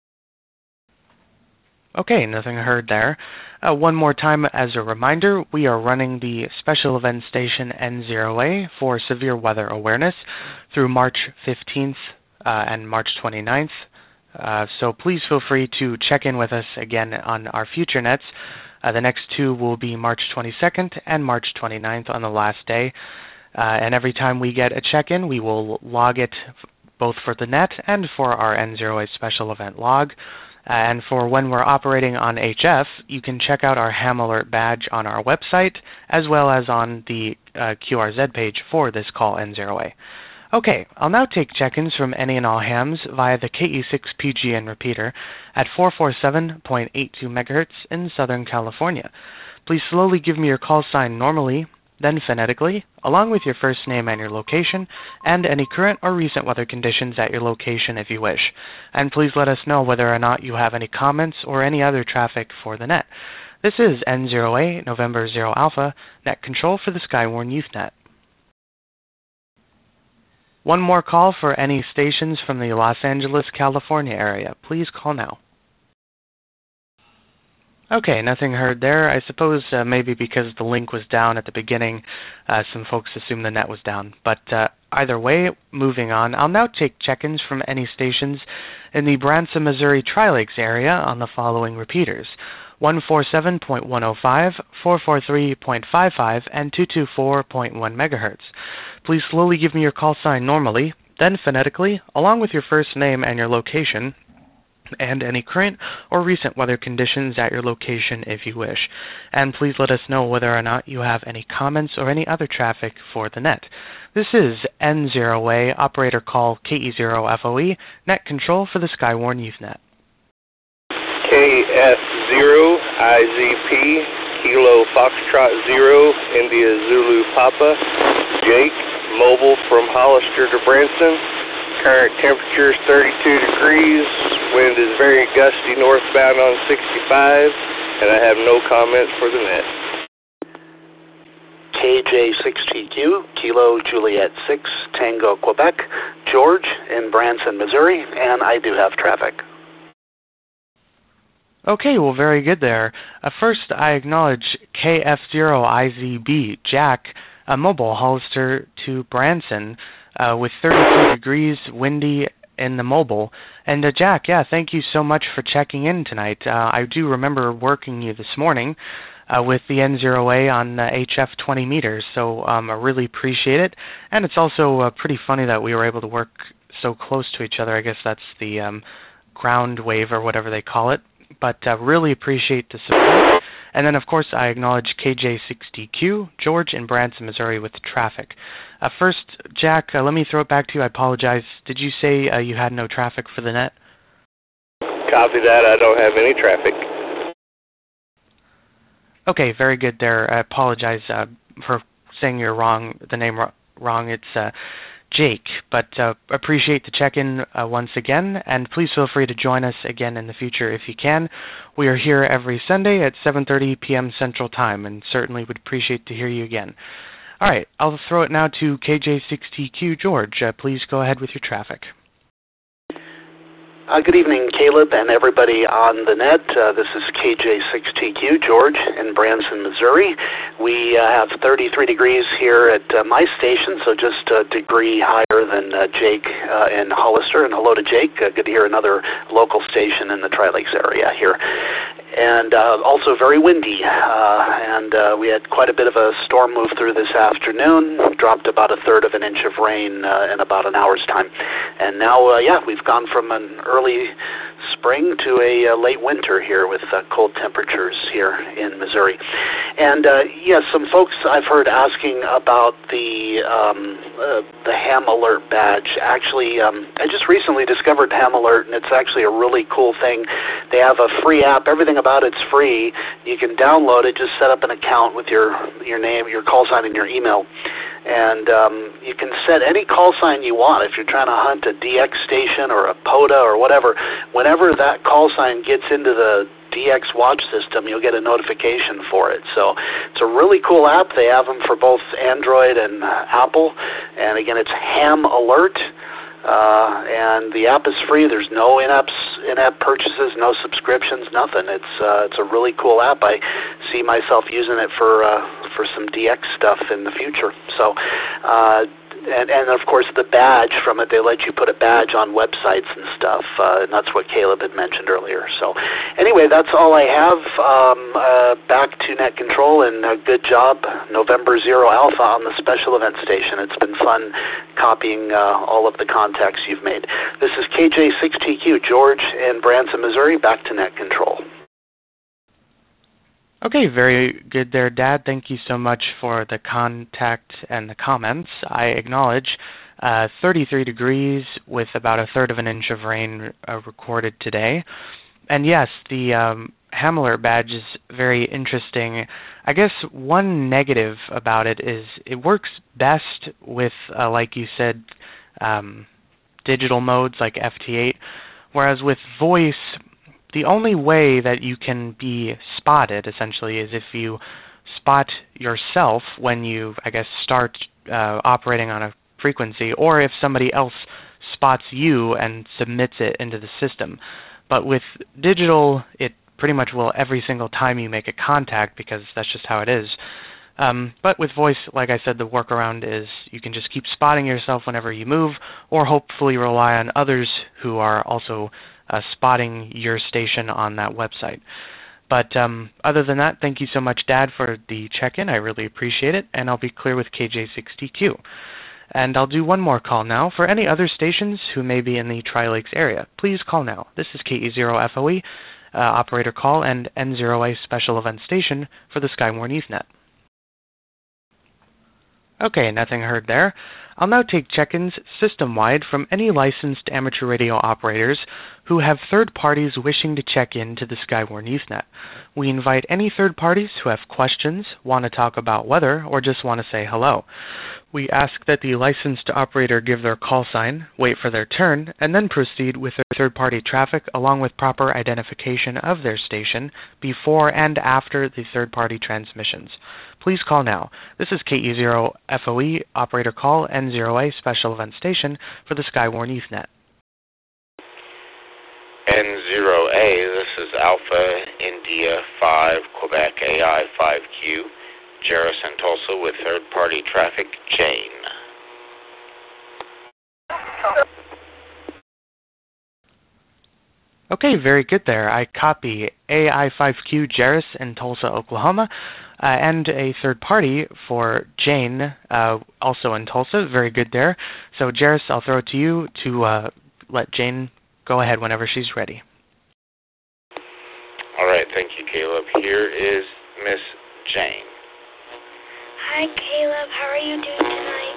Okay, nothing heard there. Uh, one more time as a reminder, we are running the Special Event Station N zero A for Severe Weather Awareness through March fifteenth uh, and March twenty-ninth. Uh, so please feel free to check in with us again on our future nets. Uh, the next two will be March twenty-second and March twenty-ninth on the last day. Uh, and every time we get a check-in, we will log it both for the net and for our N zero A special event log. Uh, and for when we're operating on H F, you can check out our Ham Alert badge on our website, as well as on the uh, Q R Z page for this call N zero A. Okay, I'll now take check-ins from any and all hams via the K E six P G N repeater at four forty-seven point eight two megahertz in Southern California. Please slowly give me your call sign normally, then phonetically, along with your first name and your location, and any current or recent weather conditions at your location if you wish. And please let us know whether or not you have any comments or any other traffic for the net. This is N zero A, November zero Alpha, Net Control for the Skywarn YouthNet. One more call for any stations from the Los Angeles, California area. Please call now. Okay, nothing heard there. I suppose uh, maybe because the link was down at the beginning, uh, some folks assumed the net was down. But uh, either way, moving on, I'll now take check-ins from any stations in the Branson, Missouri Tri-Lakes area on the following repeaters: one forty-seven point one oh five, four forty-three point five five, and two twenty-four point one megahertz. Please slowly give me your call sign normally, then phonetically, along with your first name and your location, and any current or recent weather conditions at your location if you wish. And please let us know whether or not you have any comments or any other traffic for the net. This is N zero A, operator call K E zero F O E, Net Control for the Skywarn YouthNet. K S zero I Z P, Kilo Foxtrot Zero, India Zulu Papa, Jake, mobile from Hollister to Branson. Current temperature is thirty-two degrees. Wind is very gusty northbound on sixty-five, and I have no comments for the net. K J six T Q, Kilo Juliet six, Tango, Quebec, George in Branson, Missouri, and I do have traffic. Okay, well, very good there. Uh, first, I acknowledge K F zero I Z B, Jack, a mobile Hollister to Branson, uh, with thirty-two degrees, windy in the mobile. And uh, Jack, yeah, thank you so much for checking in tonight. Uh, I do remember working you this morning uh, with the N zero A on uh, H F twenty meters, so um, I really appreciate it. And it's also uh, pretty funny that we were able to work so close to each other. I guess that's the um, ground wave or whatever they call it. But uh, really appreciate the support. And then, of course, I acknowledge K J six T Q, George in Branson, Missouri with traffic. Uh, first, Jack, uh, let me throw it back to you. I apologize. Did you say uh, you had no traffic for the net? Copy that. I don't have any traffic. Okay, very good there. I apologize uh, for saying you're wrong, the name wrong. It's uh, Jake, but uh, appreciate the check-in uh, once again, and please feel free to join us again in the future if you can. We are here every Sunday at seven thirty p m Central Time, and certainly would appreciate to hear you again. All right, I'll throw it now to K J six T Q George. Uh, please go ahead with your traffic. Uh, good evening, Caleb, and everybody on the net. Uh, this is K J six T Q, George, in Branson, Missouri. We uh, have thirty-three degrees here at uh, my station, so just a degree higher than uh, Jake uh, in Hollister. And hello to Jake. Uh, good to hear another local station in the Tri-Lakes area here. And uh, also very windy, uh, and uh, we had quite a bit of a storm move through this afternoon, dropped about a third of an inch of rain uh, in about an hour's time. And now, uh, yeah, we've gone from an early spring to a uh, late winter here with uh, cold temperatures here in Missouri. And uh, yes, yeah, some folks I've heard asking about the um, uh, the Ham Alert badge. Actually, um, I just recently discovered Ham Alert, and it's actually a really cool thing. They have a free app. Everything about it's free. You can download it. Just set up an account with your your name, your call sign, and your email. And um, you can set any call sign you want. If you're trying to hunt a D X station or a POTA or whatever, whenever that call sign gets into the D X watch system, you'll get a notification for it. So it's a really cool app. They have them for both Android and uh, Apple. And again, it's Ham Alert. Uh, and the app is free. There's no in-app in-app purchases, no subscriptions, nothing. It's uh, it's a really cool app. I see myself using it for uh, for some D X stuff in the future. So, uh, and and of course the badge from it, they let you put a badge on websites and stuff, uh, and that's what Caleb had mentioned earlier. So, anyway, that's all I have. Um, uh, back to Net Control, and uh, good job, November Zero Alpha on the special event station. It's been fun copying uh, all of the contacts you've made. This is K J six T Q, George in Branson, Missouri. Back to Net Control. Okay, very good there, Dad. Thank you so much for the contact and the comments. I acknowledge uh, thirty-three degrees with about a third of an inch of rain uh, recorded today. And yes, the um, Ham Alert badge is very interesting. I guess one negative about it is it works best with, uh, like you said, um, digital modes like F T eight, whereas with voice, the only way that you can be spotted, essentially, is if you spot yourself when you, I guess, start uh, operating on a frequency, or if somebody else spots you and submits it into the system. But with digital, it pretty much will every single time you make a contact, because that's just how it is. Um, but with voice, like I said, the workaround is you can just keep spotting yourself whenever you move, or hopefully rely on others who are also Uh, spotting your station on that website. But um, other than that, thank you so much, Dad, for the check-in. I really appreciate it, and I'll be clear with K J six T Q. And I'll do one more call now. For any other stations who may be in the Tri-Lakes area, please call now. This is K E zero F O E, uh, operator call, and N zero A special event station for the Skywarn Ethernet. Okay, nothing heard there. I'll now take check-ins system-wide from any licensed amateur radio operators who have third parties wishing to check in to the Skywarn Youthnet. We invite any third parties who have questions, want to talk about weather, or just want to say hello. We ask that the licensed operator give their call sign, wait for their turn, and then proceed with their third-party traffic along with proper identification of their station before and after the third-party transmissions. Please call now. This is K E zero F O E, operator call N zero A special event station for the Skywarn Youthnet. N zero A, this is Alpha India five, Quebec A I five Q, Jerris and Tulsa with third-party traffic, Jane. Okay, very good there. I copy A I five Q, Jerris in Tulsa, Oklahoma, uh, and a third party for Jane, uh, also in Tulsa. Very good there. So, Jerris, I'll throw it to you to uh, let Jane go ahead whenever she's ready. All right, thank you, Caleb. Here is Miss Jane. Hi, Caleb. How are you doing tonight?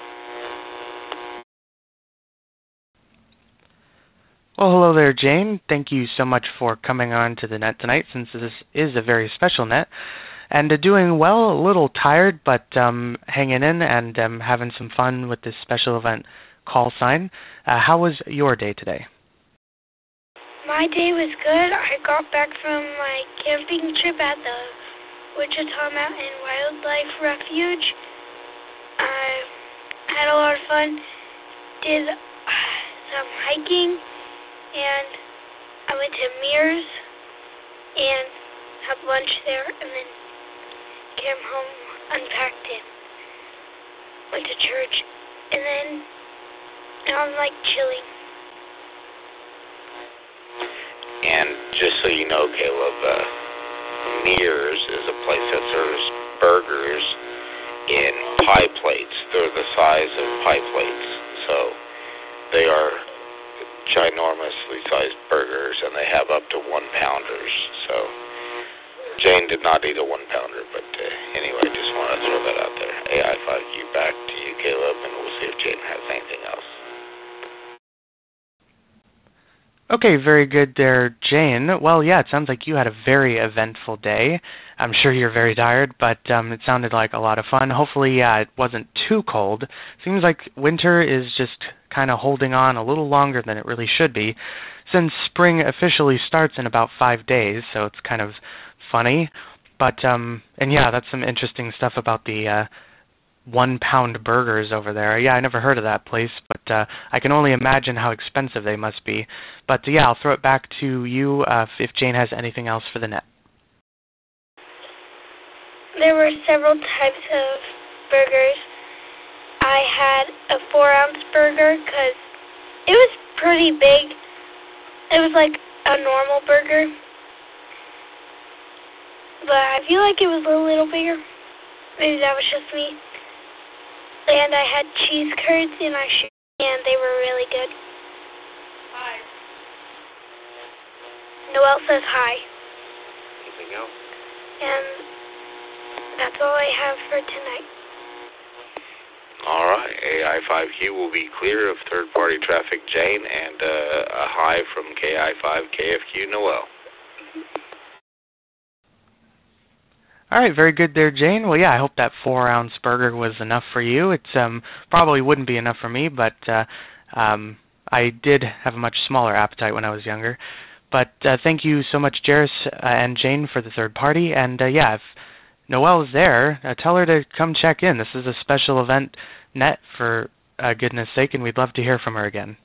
Well, hello there, Jane. Thank you so much for coming on to the net tonight, since this is a very special net. And uh, doing well, a little tired, but um, hanging in and um, having some fun with this special event call sign. Uh, how was your day today? My day was good. I got back from my camping trip at the Wichita Mountain Wildlife Refuge. I had a lot of fun. Did some hiking, and I went to Mears and had lunch there, and then came home, unpacked it, went to church, and then now I'm like chilling. And just so you know, Caleb, uh, Mears is a place that serves burgers in pie plates. They're the size of pie plates, so they are ginormously sized burgers, and they have up to one pounders. So Jane did not eat a one pounder, but uh, anyway, just want to throw that out there. A I five Q, back to you, Caleb, and we'll see if Jane has anything else. Okay, very good there, Jane. Well, yeah, it sounds like you had a very eventful day. I'm sure you're very tired, but um, it sounded like a lot of fun. Hopefully, uh, it wasn't too cold. Seems like winter is just kind of holding on a little longer than it really should be, since spring officially starts in about five days, so it's kind of funny. But, um, and yeah, that's some interesting stuff about the uh, one-pound burgers over there. Yeah, I never heard of that place, but uh, I can only imagine how expensive they must be. But uh, yeah, I'll throw it back to you uh, if Jane has anything else for the net. There were several types of burgers. I had a four-ounce burger because it was pretty big. It was like a normal burger, but I feel like it was a little bigger. Maybe that was just me. And I had cheese curds, and I sh- and they were really good. Hi. Noelle says hi. Anything else? And that's all I have for tonight. All right. A I five Q will be clear of third-party traffic, Jane, and uh, a hi from K I five K F Q, Noelle. All right, very good there, Jane. Well, yeah, I hope that four-ounce burger was enough for you. It um, probably wouldn't be enough for me, but uh, um, I did have a much smaller appetite when I was younger. But uh, thank you so much, Jerris uh, and Jane, for the third party. And uh, yeah, if Noelle is there, uh, tell her to come check in. This is a special event net, for uh, goodness sake, and we'd love to hear from her again.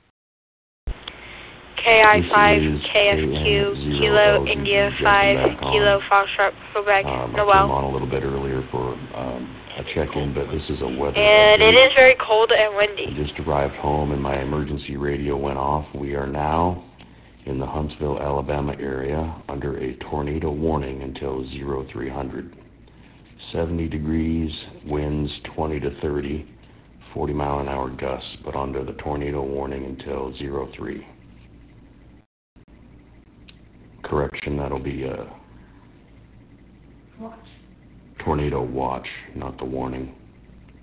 K I five K F Q, Kilo India five, Kilo Foxtrot, Quebec, um, Noelle. I came on a little bit earlier for um, a check-in, but this is a weather And update. it is very cold and windy. I just arrived home and my emergency radio went off. We are now in the Huntsville, Alabama area under a tornado warning until zero three hundred. seventy degrees, winds twenty to thirty, forty mile an hour gusts, but under the tornado warning until zero three. Correction, that'll be a watch. Tornado watch, not the warning.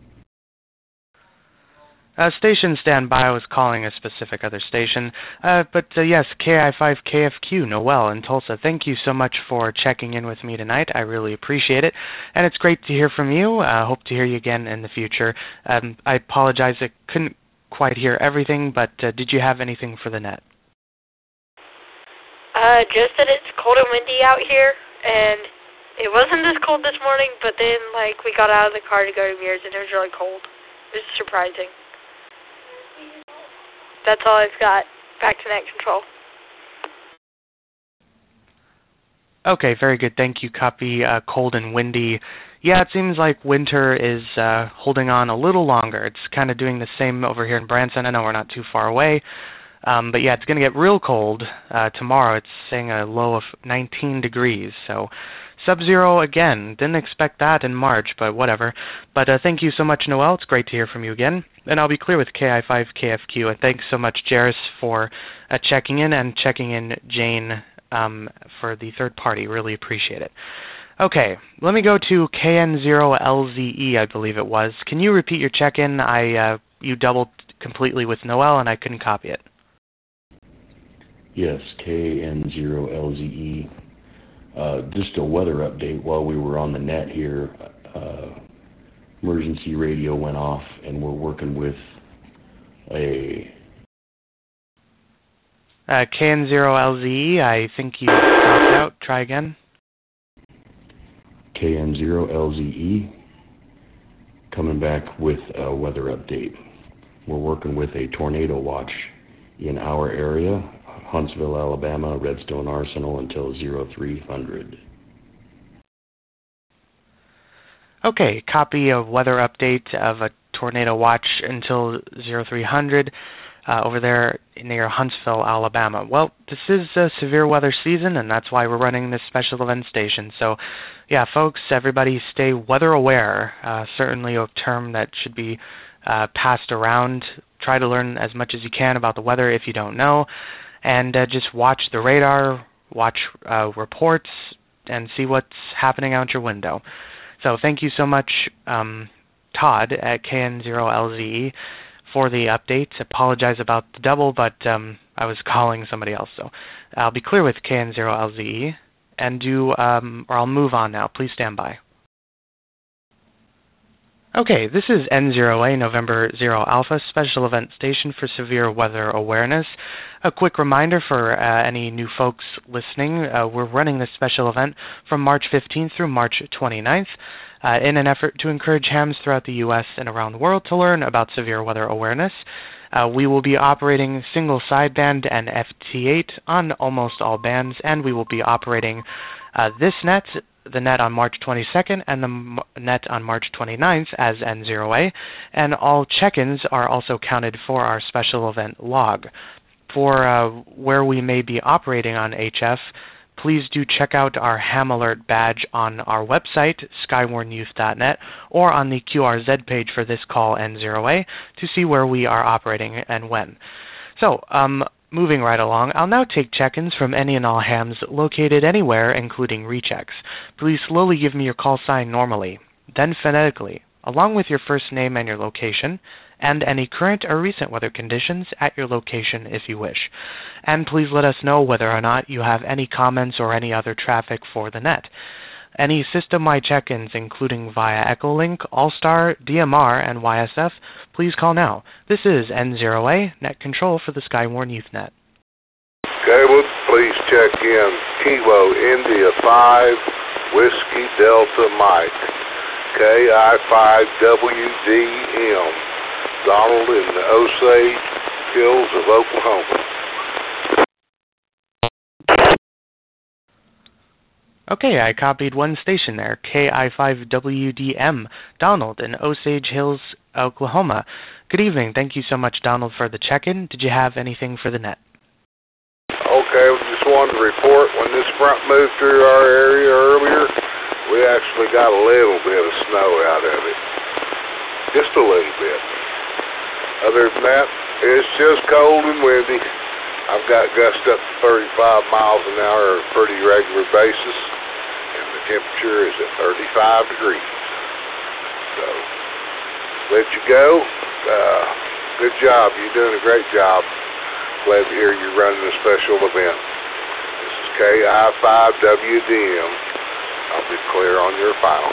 Uh, station standby. I was calling a specific other station. Uh, but uh, yes, K I five K F Q, Noel in Tulsa. Thank you so much for checking in with me tonight. I really appreciate it. And it's great to hear from you. I uh, hope to hear you again in the future. Um, I apologize. I couldn't quite hear everything, but uh, did you have anything for the net? Uh, just that it's cold and windy out here, and it wasn't this cold this morning, but then, like, we got out of the car to go to Mears, and it was really cold. It was surprising. That's all I've got. Back to net control. Okay, very good. Thank you. Copy. Uh, cold and windy. Yeah, it seems like winter is uh, holding on a little longer. It's kind of doing the same over here in Branson. I know we're not too far away. Um, but yeah, it's going to get real cold uh, tomorrow. It's saying a low of nineteen degrees. So sub-zero again. Didn't expect that in March, but whatever. But uh, thank you so much, Noel. It's great to hear from you again. And I'll be clear with K I five K F Q. And thanks so much, Jairus, for uh, checking in, and checking in Jane um, for the third party. Really appreciate it. Okay, let me go to K N zero L Z E, I believe it was. Can you repeat your check-in? I uh, you doubled completely with Noel, and I couldn't copy it. Yes, K N zero L Z E. Uh, just a weather update while we were on the net here. Uh, emergency radio went off, and we're working with a... Uh, K N zero L Z E, I think you dropped out. Try again. K N zero L Z E, coming back with a weather update. We're working with a tornado watch in our area, Huntsville, Alabama, Redstone Arsenal, until zero three hundred. Okay, copy of weather update of a tornado watch until zero three hundred uh, over there near Huntsville, Alabama. Well, this is a severe weather season, and that's why we're running this special event station. So, yeah, folks, everybody stay weather aware. Uh, certainly a term that should be uh, passed around. Try to learn as much as you can about the weather if you don't know. And uh, just watch the radar, watch uh, reports, and see what's happening out your window. So thank you so much, um, Todd at K N zero L Z E, for the update. Apologize about the double, but um, I was calling somebody else. So I'll be clear with K N zero L Z E, and do, um, or I'll move on now. Please stand by. Okay, this is N zero A, November zero Alpha, special event station for severe weather awareness. A quick reminder for uh, any new folks listening, uh, we're running this special event from March fifteenth through March twenty-ninth uh, in an effort to encourage hams throughout the U S and around the world to learn about severe weather awareness. Uh, we will be operating single sideband and F T eight on almost all bands, and we will be operating uh, this net, the net on March twenty-second, and the m- net on March twenty-ninth as N zero A, and all check-ins are also counted for our special event log. For uh, where we may be operating on H F, please do check out our Ham Alert badge on our website, skywarn youth dot net, or on the Q R Z page for this call N zero A to see where we are operating and when. So, um, moving right along, I'll now take check-ins from any and all hams located anywhere, including rechecks. Please slowly give me your call sign normally, then phonetically, along with your first name and your location, and any current or recent weather conditions at your location if you wish. And please let us know whether or not you have any comments or any other traffic for the net. Any system-wide check-ins, including via Echolink, Allstar, D M R, and Y S F, please call now. This is N zero A, Net Control for the Skywarn YouthNet. Caleb, please check in. Kilo India five, Whiskey Delta Mike, K I five W D M, Donald in the Osage Hills of Oklahoma. Okay, I copied one station there, K I five W D M, Donald in Osage Hills, Oklahoma. Good evening. Thank you so much, Donald, for the check-in. Did you have anything for the net? Okay, we just wanted to report when this front moved through our area earlier, we actually got a little bit of snow out of it. Just a little bit. Other than that, it's just cold and windy. I've got gusts up to thirty-five miles an hour on a pretty regular basis, and the temperature is at thirty-five degrees. So, let you go. Uh, Good job. You're doing a great job. Glad to hear you're running a special event. This is K I five W D M. I'll be clear on your file.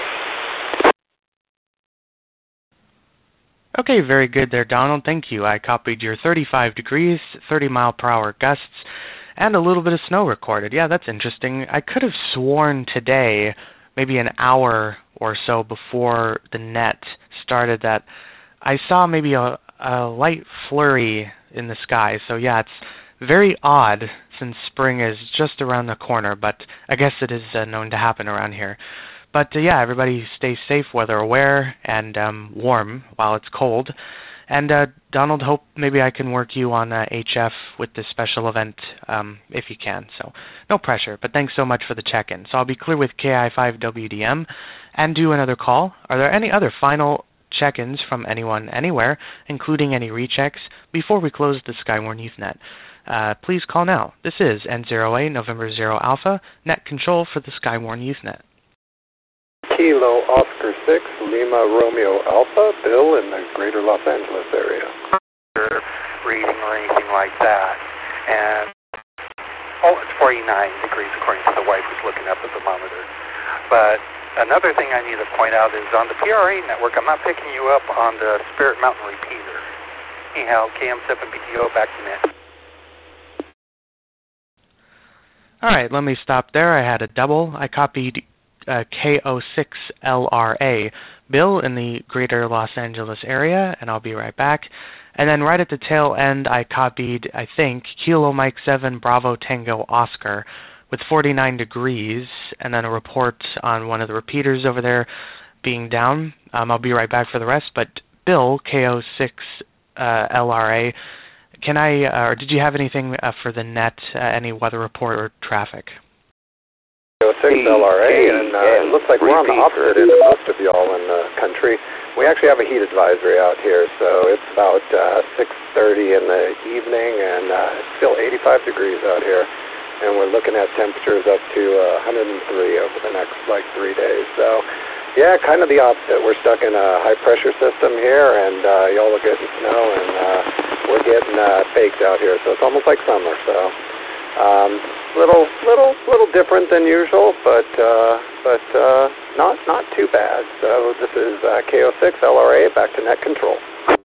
Okay, very good there, Donald. Thank you. I copied your thirty-five degrees, thirty mile per hour gusts, and a little bit of snow recorded. Yeah, that's interesting. I could have sworn today, maybe an hour or so before the net started, that I saw maybe a, a light flurry in the sky. So yeah, it's very odd since spring is just around the corner, but I guess it is uh, known to happen around here. But uh, yeah, everybody stay safe, weather aware, and um, warm while it's cold. And uh, Donald, hope maybe I can work you on uh, H F with this special event um, if you can. So no pressure, but thanks so much for the check-in. So I'll be clear with K I five W D M and do another call. Are there any other final check-ins from anyone anywhere, including any rechecks, before we close the Skywarn YouthNet? Uh, please call now. This is N zero A November zero Alpha, net control for the Skywarn YouthNet. Kilo Oscar six, Lima Romeo Alpha, Bill in the greater Los Angeles area. Reading or anything like that. And, oh, it's forty-nine degrees according to the wife who's looking up at the monitor. But another thing I need to point out is on the P R A network, I'm not picking you up on the Spirit Mountain repeater. Anyhow, K M seven B T O, back to net. All right, let me stop there. I had a double. I copied Uh, K O six L R A, Bill in the greater Los Angeles area, and I'll be right back. And then right at the tail end, I copied, I think, Kilo Mike seven Bravo Tango Oscar with forty-nine degrees, and then a report on one of the repeaters over there being down. Um, I'll be right back for the rest. But Bill, K O six uh, L R A, can I, uh, or did you have anything uh, for the net, uh, any weather report or traffic? K O six L R A, and uh, it looks like we're on the opposite end of most of y'all in the country. We actually have a heat advisory out here, so it's about uh, six thirty in the evening, and uh, it's still eighty-five degrees out here, and we're looking at temperatures up to uh, one hundred three over the next, like, three days. So, yeah, kind of the opposite. We're stuck in a high-pressure system here, and uh, y'all are getting snow, and uh, we're getting uh, baked out here, so it's almost like summer, so... Um, little, little, little different than usual, but uh, but uh, not not too bad. So this is uh, K O six L R A, back to net control.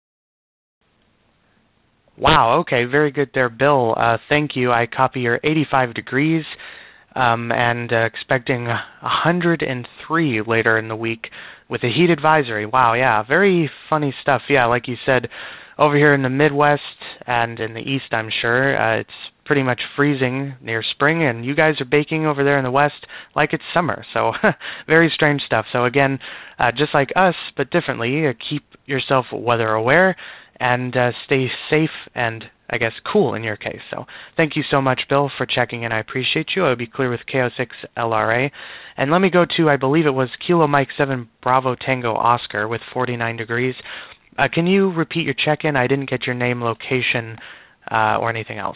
Wow. Okay. Very good there, Bill. Uh, thank you. I copy your eighty-five degrees, um, and uh, expecting one hundred three later in the week with a heat advisory. Wow. Yeah. Very funny stuff. Yeah. Like you said, over here in the Midwest and in the East, I'm sure uh, it's pretty much freezing near spring, and you guys are baking over there in the West like it's summer. So very strange stuff. So again, uh, just like us, but differently, uh, keep yourself weather aware and uh, stay safe and, I guess, cool in your case. So thank you so much, Bill, for checking in. I appreciate you. I'll be clear with K O six L R A. And let me go to, I believe it was Kilo Mike seven Bravo Tango Oscar with forty-nine degrees. Uh, can you repeat your check-in? I didn't get your name, location, uh, or anything else.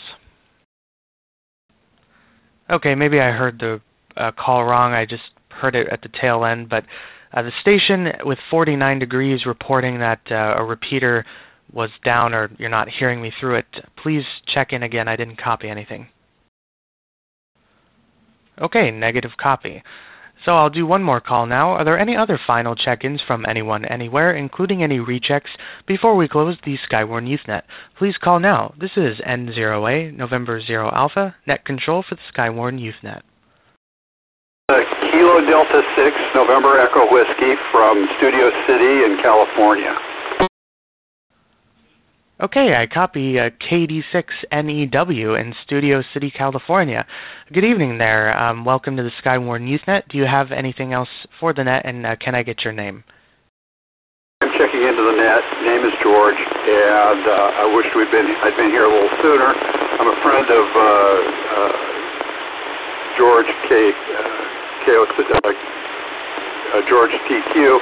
Okay, maybe I heard the uh, call wrong. I just heard it at the tail end. But uh, the station with forty-nine degrees reporting that uh, a repeater was down, or you're not hearing me through it, please check in again. I didn't copy anything. Okay, negative copy. So I'll do one more call now. Are there any other final check-ins from anyone anywhere, including any rechecks, before we close the Skywarn YouthNet? Please call now. This is N zero A November zero Alpha, net control for the Skywarn YouthNet. Uh, Kilo Delta six November Echo Whiskey from Studio City in California. Okay, I copy uh, K D six N E W in Studio City, California. Good evening there. Um, welcome to the Skywarn YouthNet. Do you have anything else for the net, and uh, can I get your name? I'm checking into the net. Name is George, and uh, I wish we'd been I'd been here a little sooner. I'm a friend of uh, uh, George K. Uh, K O, uh, uh, George T Q.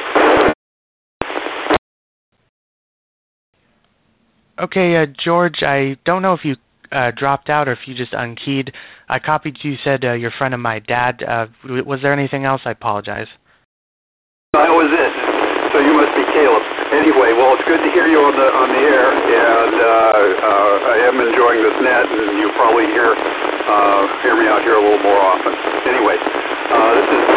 Okay, uh, George, I don't know if you uh, dropped out or if you just unkeyed. I copied you said uh, you're a friend of my dad. Uh, was there anything else? I apologize. That was it. So you must be Caleb. anyway, well, it's good to hear you on the on the air, and uh, uh, I am enjoying this net, and you'll probably hear uh, hear me out here a little more often. Anyway, uh, this is.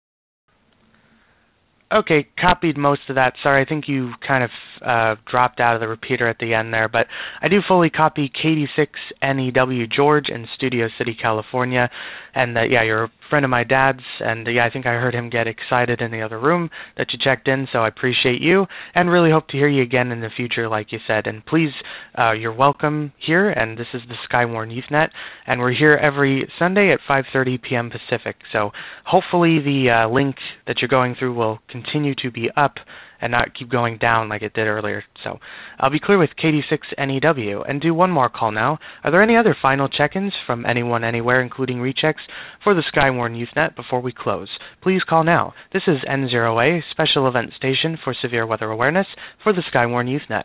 Okay, copied most of that. Sorry, I think you kind of uh, dropped out of the repeater at the end there, but I do fully copy K D six N E W George in Studio City, California, and uh, yeah, you're a friend of my dad's, and uh, yeah, I think I heard him get excited in the other room that you checked in, so I appreciate you, and really hope to hear you again in the future, like you said, and please, uh, you're welcome here, and this is the Skywarn YouthNet, and we're here every Sunday at five thirty p m Pacific, so hopefully the uh, link that you're going through will continue to be up and not keep going down like it did earlier. So I'll be clear with K D six N E W and do one more call now. Are there any other final check-ins from anyone anywhere, including rechecks, for the Skywarn YouthNet before we close? Please call now. This is N zero A, Special Event Station for Severe Weather Awareness for the Skywarn YouthNet.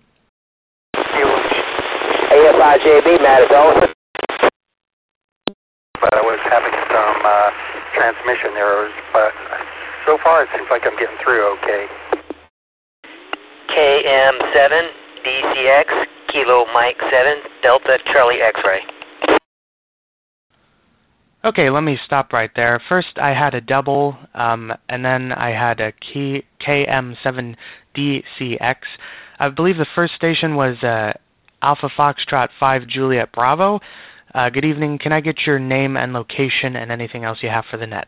A F I J B, Matt, is over. But I was having some uh, transmission errors, but so far it seems like I'm getting through okay. K M seven D C X, Kilo Mike seven, Delta Charlie X-Ray. Okay, let me stop right there. First I had a double, um, and then I had a K M seven D C X. I believe the first station was uh, Alpha Foxtrot five Juliet Bravo. Uh, good evening. Can I get your name and location and anything else you have for the net?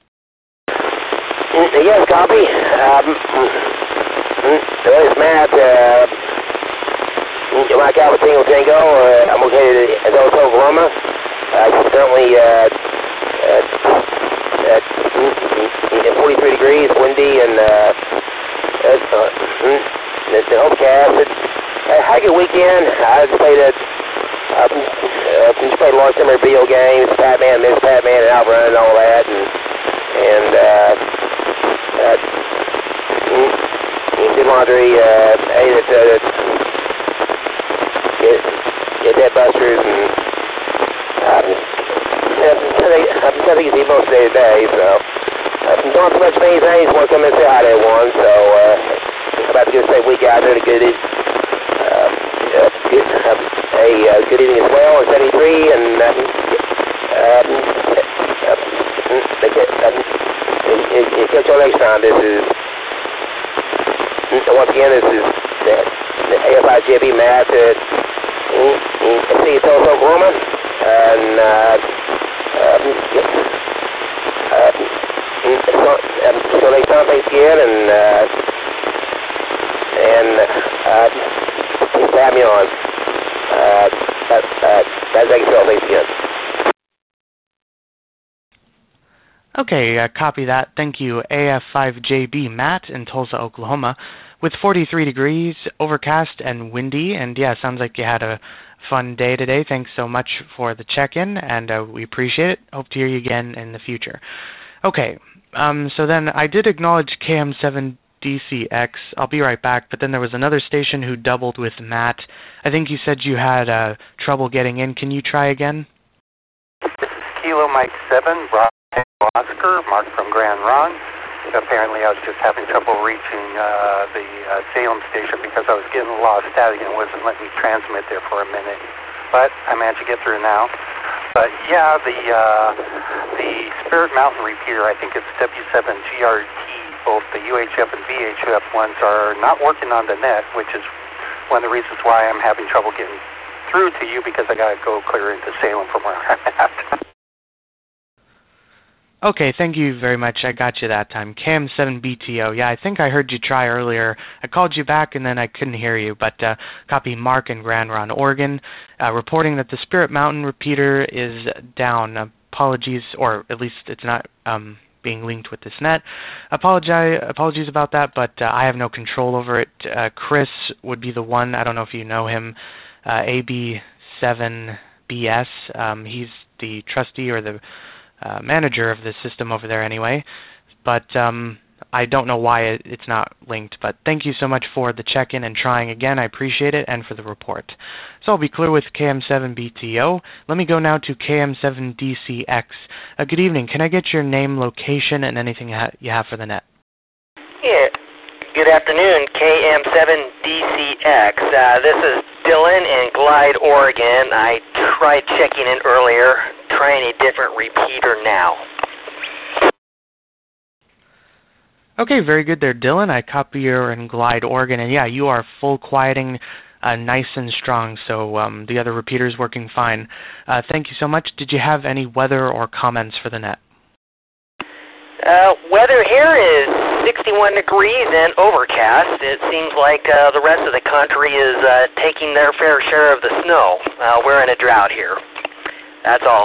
Yes, copy. Um, it's Matt. Uh, Mike Alpha Tango Tango. Uh, I'm located in Tulsa, Oklahoma. Uh, currently uh, at, at forty-three degrees, windy, and uh, it's, uh, it's overcast. It's a had a good weekend. I played a uh, uh, just played a lot of summer video games, Pac-Man, Miss Pac-Man, and Outrun, and all that, and and. Uh, Uh, did laundry, uh, ate at, uh, get, get that busters, and uh, I'm trying to get most of the day, so uh, I'm doing so much many things, want to come and say hi to everyone, so uh, I'm about to get a safe week out there to good, uh, uh, good, uh, a uh, good evening as well, at seventy-three, and um, um, uh, uh, um, catch y'all next time. This is, once again, this is the, the A F I J B Matt at C S Tulsa, Oklahoma. And, uh, um, uh, until next time, thanks again. And, uh, and, uh, thanks for having me on. Uh, that, uh, that's thanks again. Okay, uh, copy that. Thank you, A F five J B Matt in Tulsa, Oklahoma, with forty-three degrees, overcast and windy. And yeah, sounds like you had a fun day today. Thanks so much for the check-in, and uh, we appreciate it. Hope to hear you again in the future. Okay, um, so then I did acknowledge K M seven D C X. I'll be right back, but then there was another station who doubled with Matt. I think you said you had uh, trouble getting in. Can you try again? This is Kilo Mike seven, Bravo Oscar, Mark from Grand Ron. Apparently I was just having trouble reaching uh, the uh, Salem station because I was getting a lot of static and it wasn't letting me transmit there for a minute. But I managed to get through now. But yeah, the uh, the Spirit Mountain repeater, I think it's W seven G R T, both the U H F and V H F ones are not working on the net, which is one of the reasons why I'm having trouble getting through to you because I got to go clear into Salem from where I'm at. Okay, thank you very much. I got you that time. K M seven B T O. Yeah, I think I heard you try earlier. I called you back and then I couldn't hear you. But uh, copy Mark in Grand Ron, Oregon, uh, reporting that the Spirit Mountain repeater is down. Apologies, or at least it's not um, being linked with this net. Apologize, apologies about that, but uh, I have no control over it. Uh, Chris would be the one. I don't know if you know him. Uh, A B seven B S. Um, he's the trustee or the Uh, manager of the system over there anyway, but um, I don't know why it, it's not linked, but thank you so much for the check-in and trying again. I appreciate it, and for the report. So I'll be clear with K M seven B T O. Let me go now to K M seven D C X. Uh, good evening. Can I get your name, location, and anything ha you have for the net? Yeah, Good afternoon, K M seven D C X. Uh, this is Dylan in Glide, Oregon. I tried checking in earlier, trying a different repeater now. Okay, very good there, Dylan. I copy you're in Glide, Oregon, and yeah, you are full quieting, uh, nice and strong, so um, the other repeater's working fine. Uh, thank you so much. Did you have any weather or comments for the net? Uh, weather here is sixty-one degrees and overcast. It seems like uh, the rest of the country is uh, taking their fair share of the snow. Uh, we're in a drought here. That's all.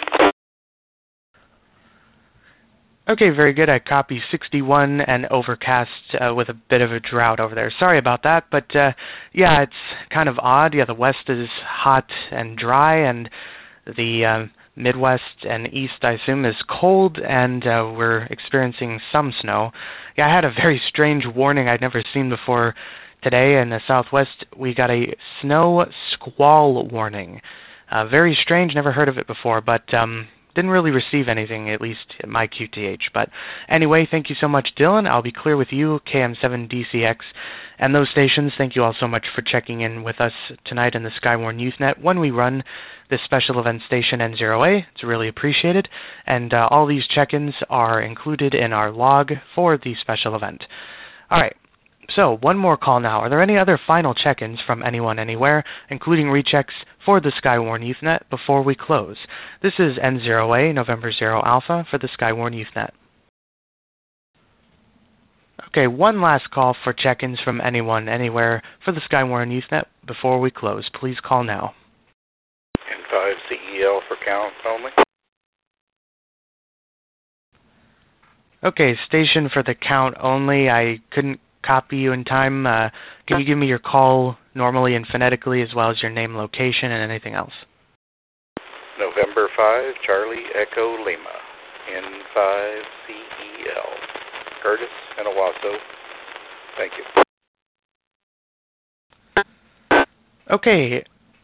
Okay, very good. I copy sixty-one and overcast uh, with a bit of a drought over there. Sorry about that, but uh, yeah, it's kind of odd. Yeah, the west is hot and dry, and the uh, Midwest and East, I assume, is cold, and uh, we're experiencing some snow. Yeah, I had a very strange warning I'd never seen before today. In the Southwest, we got a snow squall warning. Uh, very strange, never heard of it before, but um, didn't really receive anything, at least at my Q T H. But anyway, thank you so much, Dylan. I'll be clear with you, K M seven D C X, and those stations. Thank you all so much for checking in with us tonight in the Skywarn YouthNet when we run this special event station N zero A. It's really appreciated, and uh, all these check-ins are included in our log for the special event. All right, so one more call now. Are there any other final check-ins from anyone anywhere, including rechecks for the Skywarn YouthNet before we close? This is N zero A, November zero Alpha for the Skywarn YouthNet. Okay, one last call for check-ins from anyone anywhere for the Skywarn YouthNet before we close. Please call now. N five C E L for count only. Okay, station for the count only. I couldn't copy you in time. Uh, can you give me your call normally and phonetically, as well as your name, location, and anything else? November five, Charlie Echo Lima. N five C E L. Curtis and Owasso. Thank you. Okay.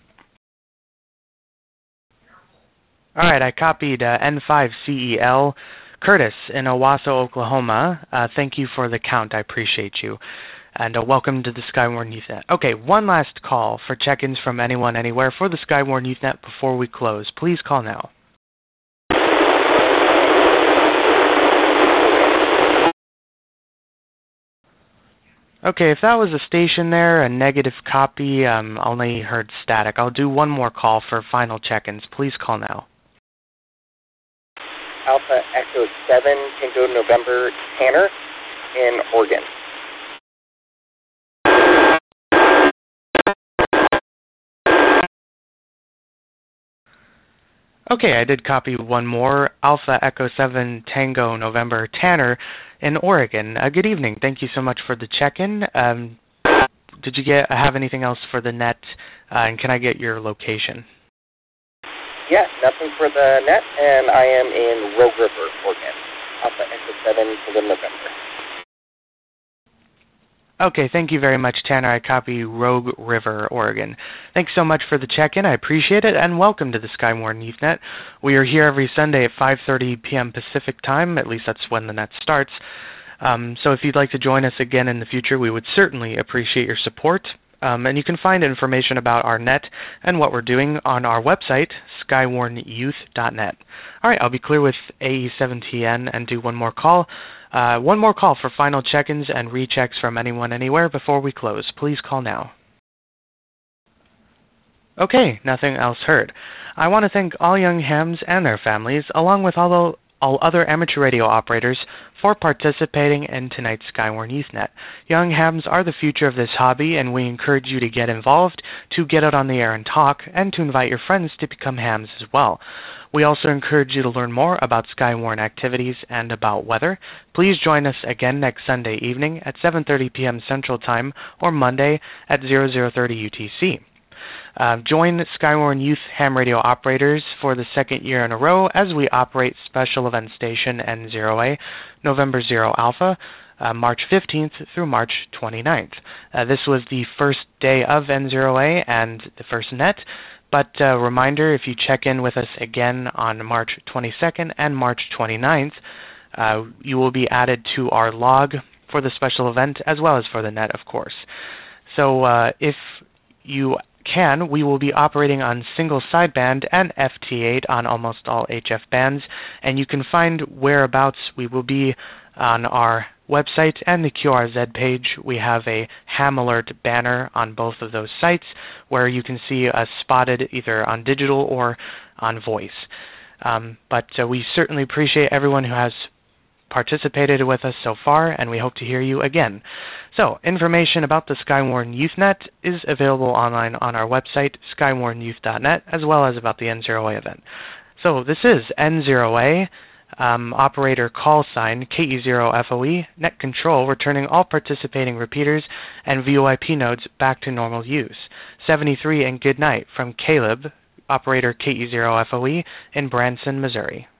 All right, I copied uh, N five C E L. Curtis in Owasso, Oklahoma. Uh, thank you for the count. I appreciate you. And uh, welcome to the Skywarn YouthNet. Okay, one last call for check-ins from anyone anywhere for the Skywarn YouthNet before we close. Please call now. Okay, if that was a station there, a negative copy, um, only heard static. I'll do one more call for final check-ins. Please call now. Alpha Echo seven, Tango November, Tanner in Oregon. Okay, I did copy one more. Alpha Echo seven, Tango November, Tanner in Oregon. Uh, good evening. Thank you so much for the check-in. Um, did you get have anything else for the net, uh, and can I get your location? Yes, nothing for the net, and I am in Rogue River, Oregon. Alpha Echo seven for the November. Okay, thank you very much, Tanner. I copy Rogue River, Oregon. Thanks so much for the check-in. I appreciate it, and welcome to the Skywarn YouthNet. We are here every Sunday at five thirty p m Pacific Time. At least that's when the net starts. Um, so if you'd like to join us again in the future, we would certainly appreciate your support. Um, and you can find information about our net and what we're doing on our website, skywarn youth dot net. All right, I'll be clear with A E seven T N and do one more call. Uh, one more call for final check-ins and rechecks from anyone anywhere before we close. Please call now. Okay, nothing else heard. I want to thank all young hams and their families, along with all, the, all other amateur radio operators, for participating in tonight's Skywarn YouthNet. Young hams are the future of this hobby, and we encourage you to get involved, to get out on the air and talk, and to invite your friends to become hams as well. We also encourage you to learn more about Skywarn activities and about weather. Please join us again next Sunday evening at seven thirty p m Central Time or Monday at zero zero thirty U T C. Uh, join Skywarn Youth Ham Radio operators for the second year in a row as we operate special event station N zero A, November zero Alpha, uh, March fifteenth through March twenty-ninth. Uh, this was the first day of N zero A and the first net. But a uh, reminder, if you check in with us again on March twenty-second and March twenty-ninth, uh, you will be added to our log for the special event as well as for the net, of course. So uh, if you can, we will be operating on single sideband and F T eight on almost all H F bands, and you can find whereabouts we will be on our website and the Q R Z page. We have a ham alert banner on both of those sites where you can see us spotted either on digital or on voice. Um, but uh, we certainly appreciate everyone who has participated with us so far, and we hope to hear you again. So, information about the Skywarn YouthNet is available online on our website, skywarn youth dot net, as well as about the N zero A event. So, this is N zero A, um, operator call sign K E zero F O E, net control, returning all participating repeaters and V O I P nodes back to normal use. seventy-three and good night from Caleb, operator K E zero F O E in Branson, Missouri.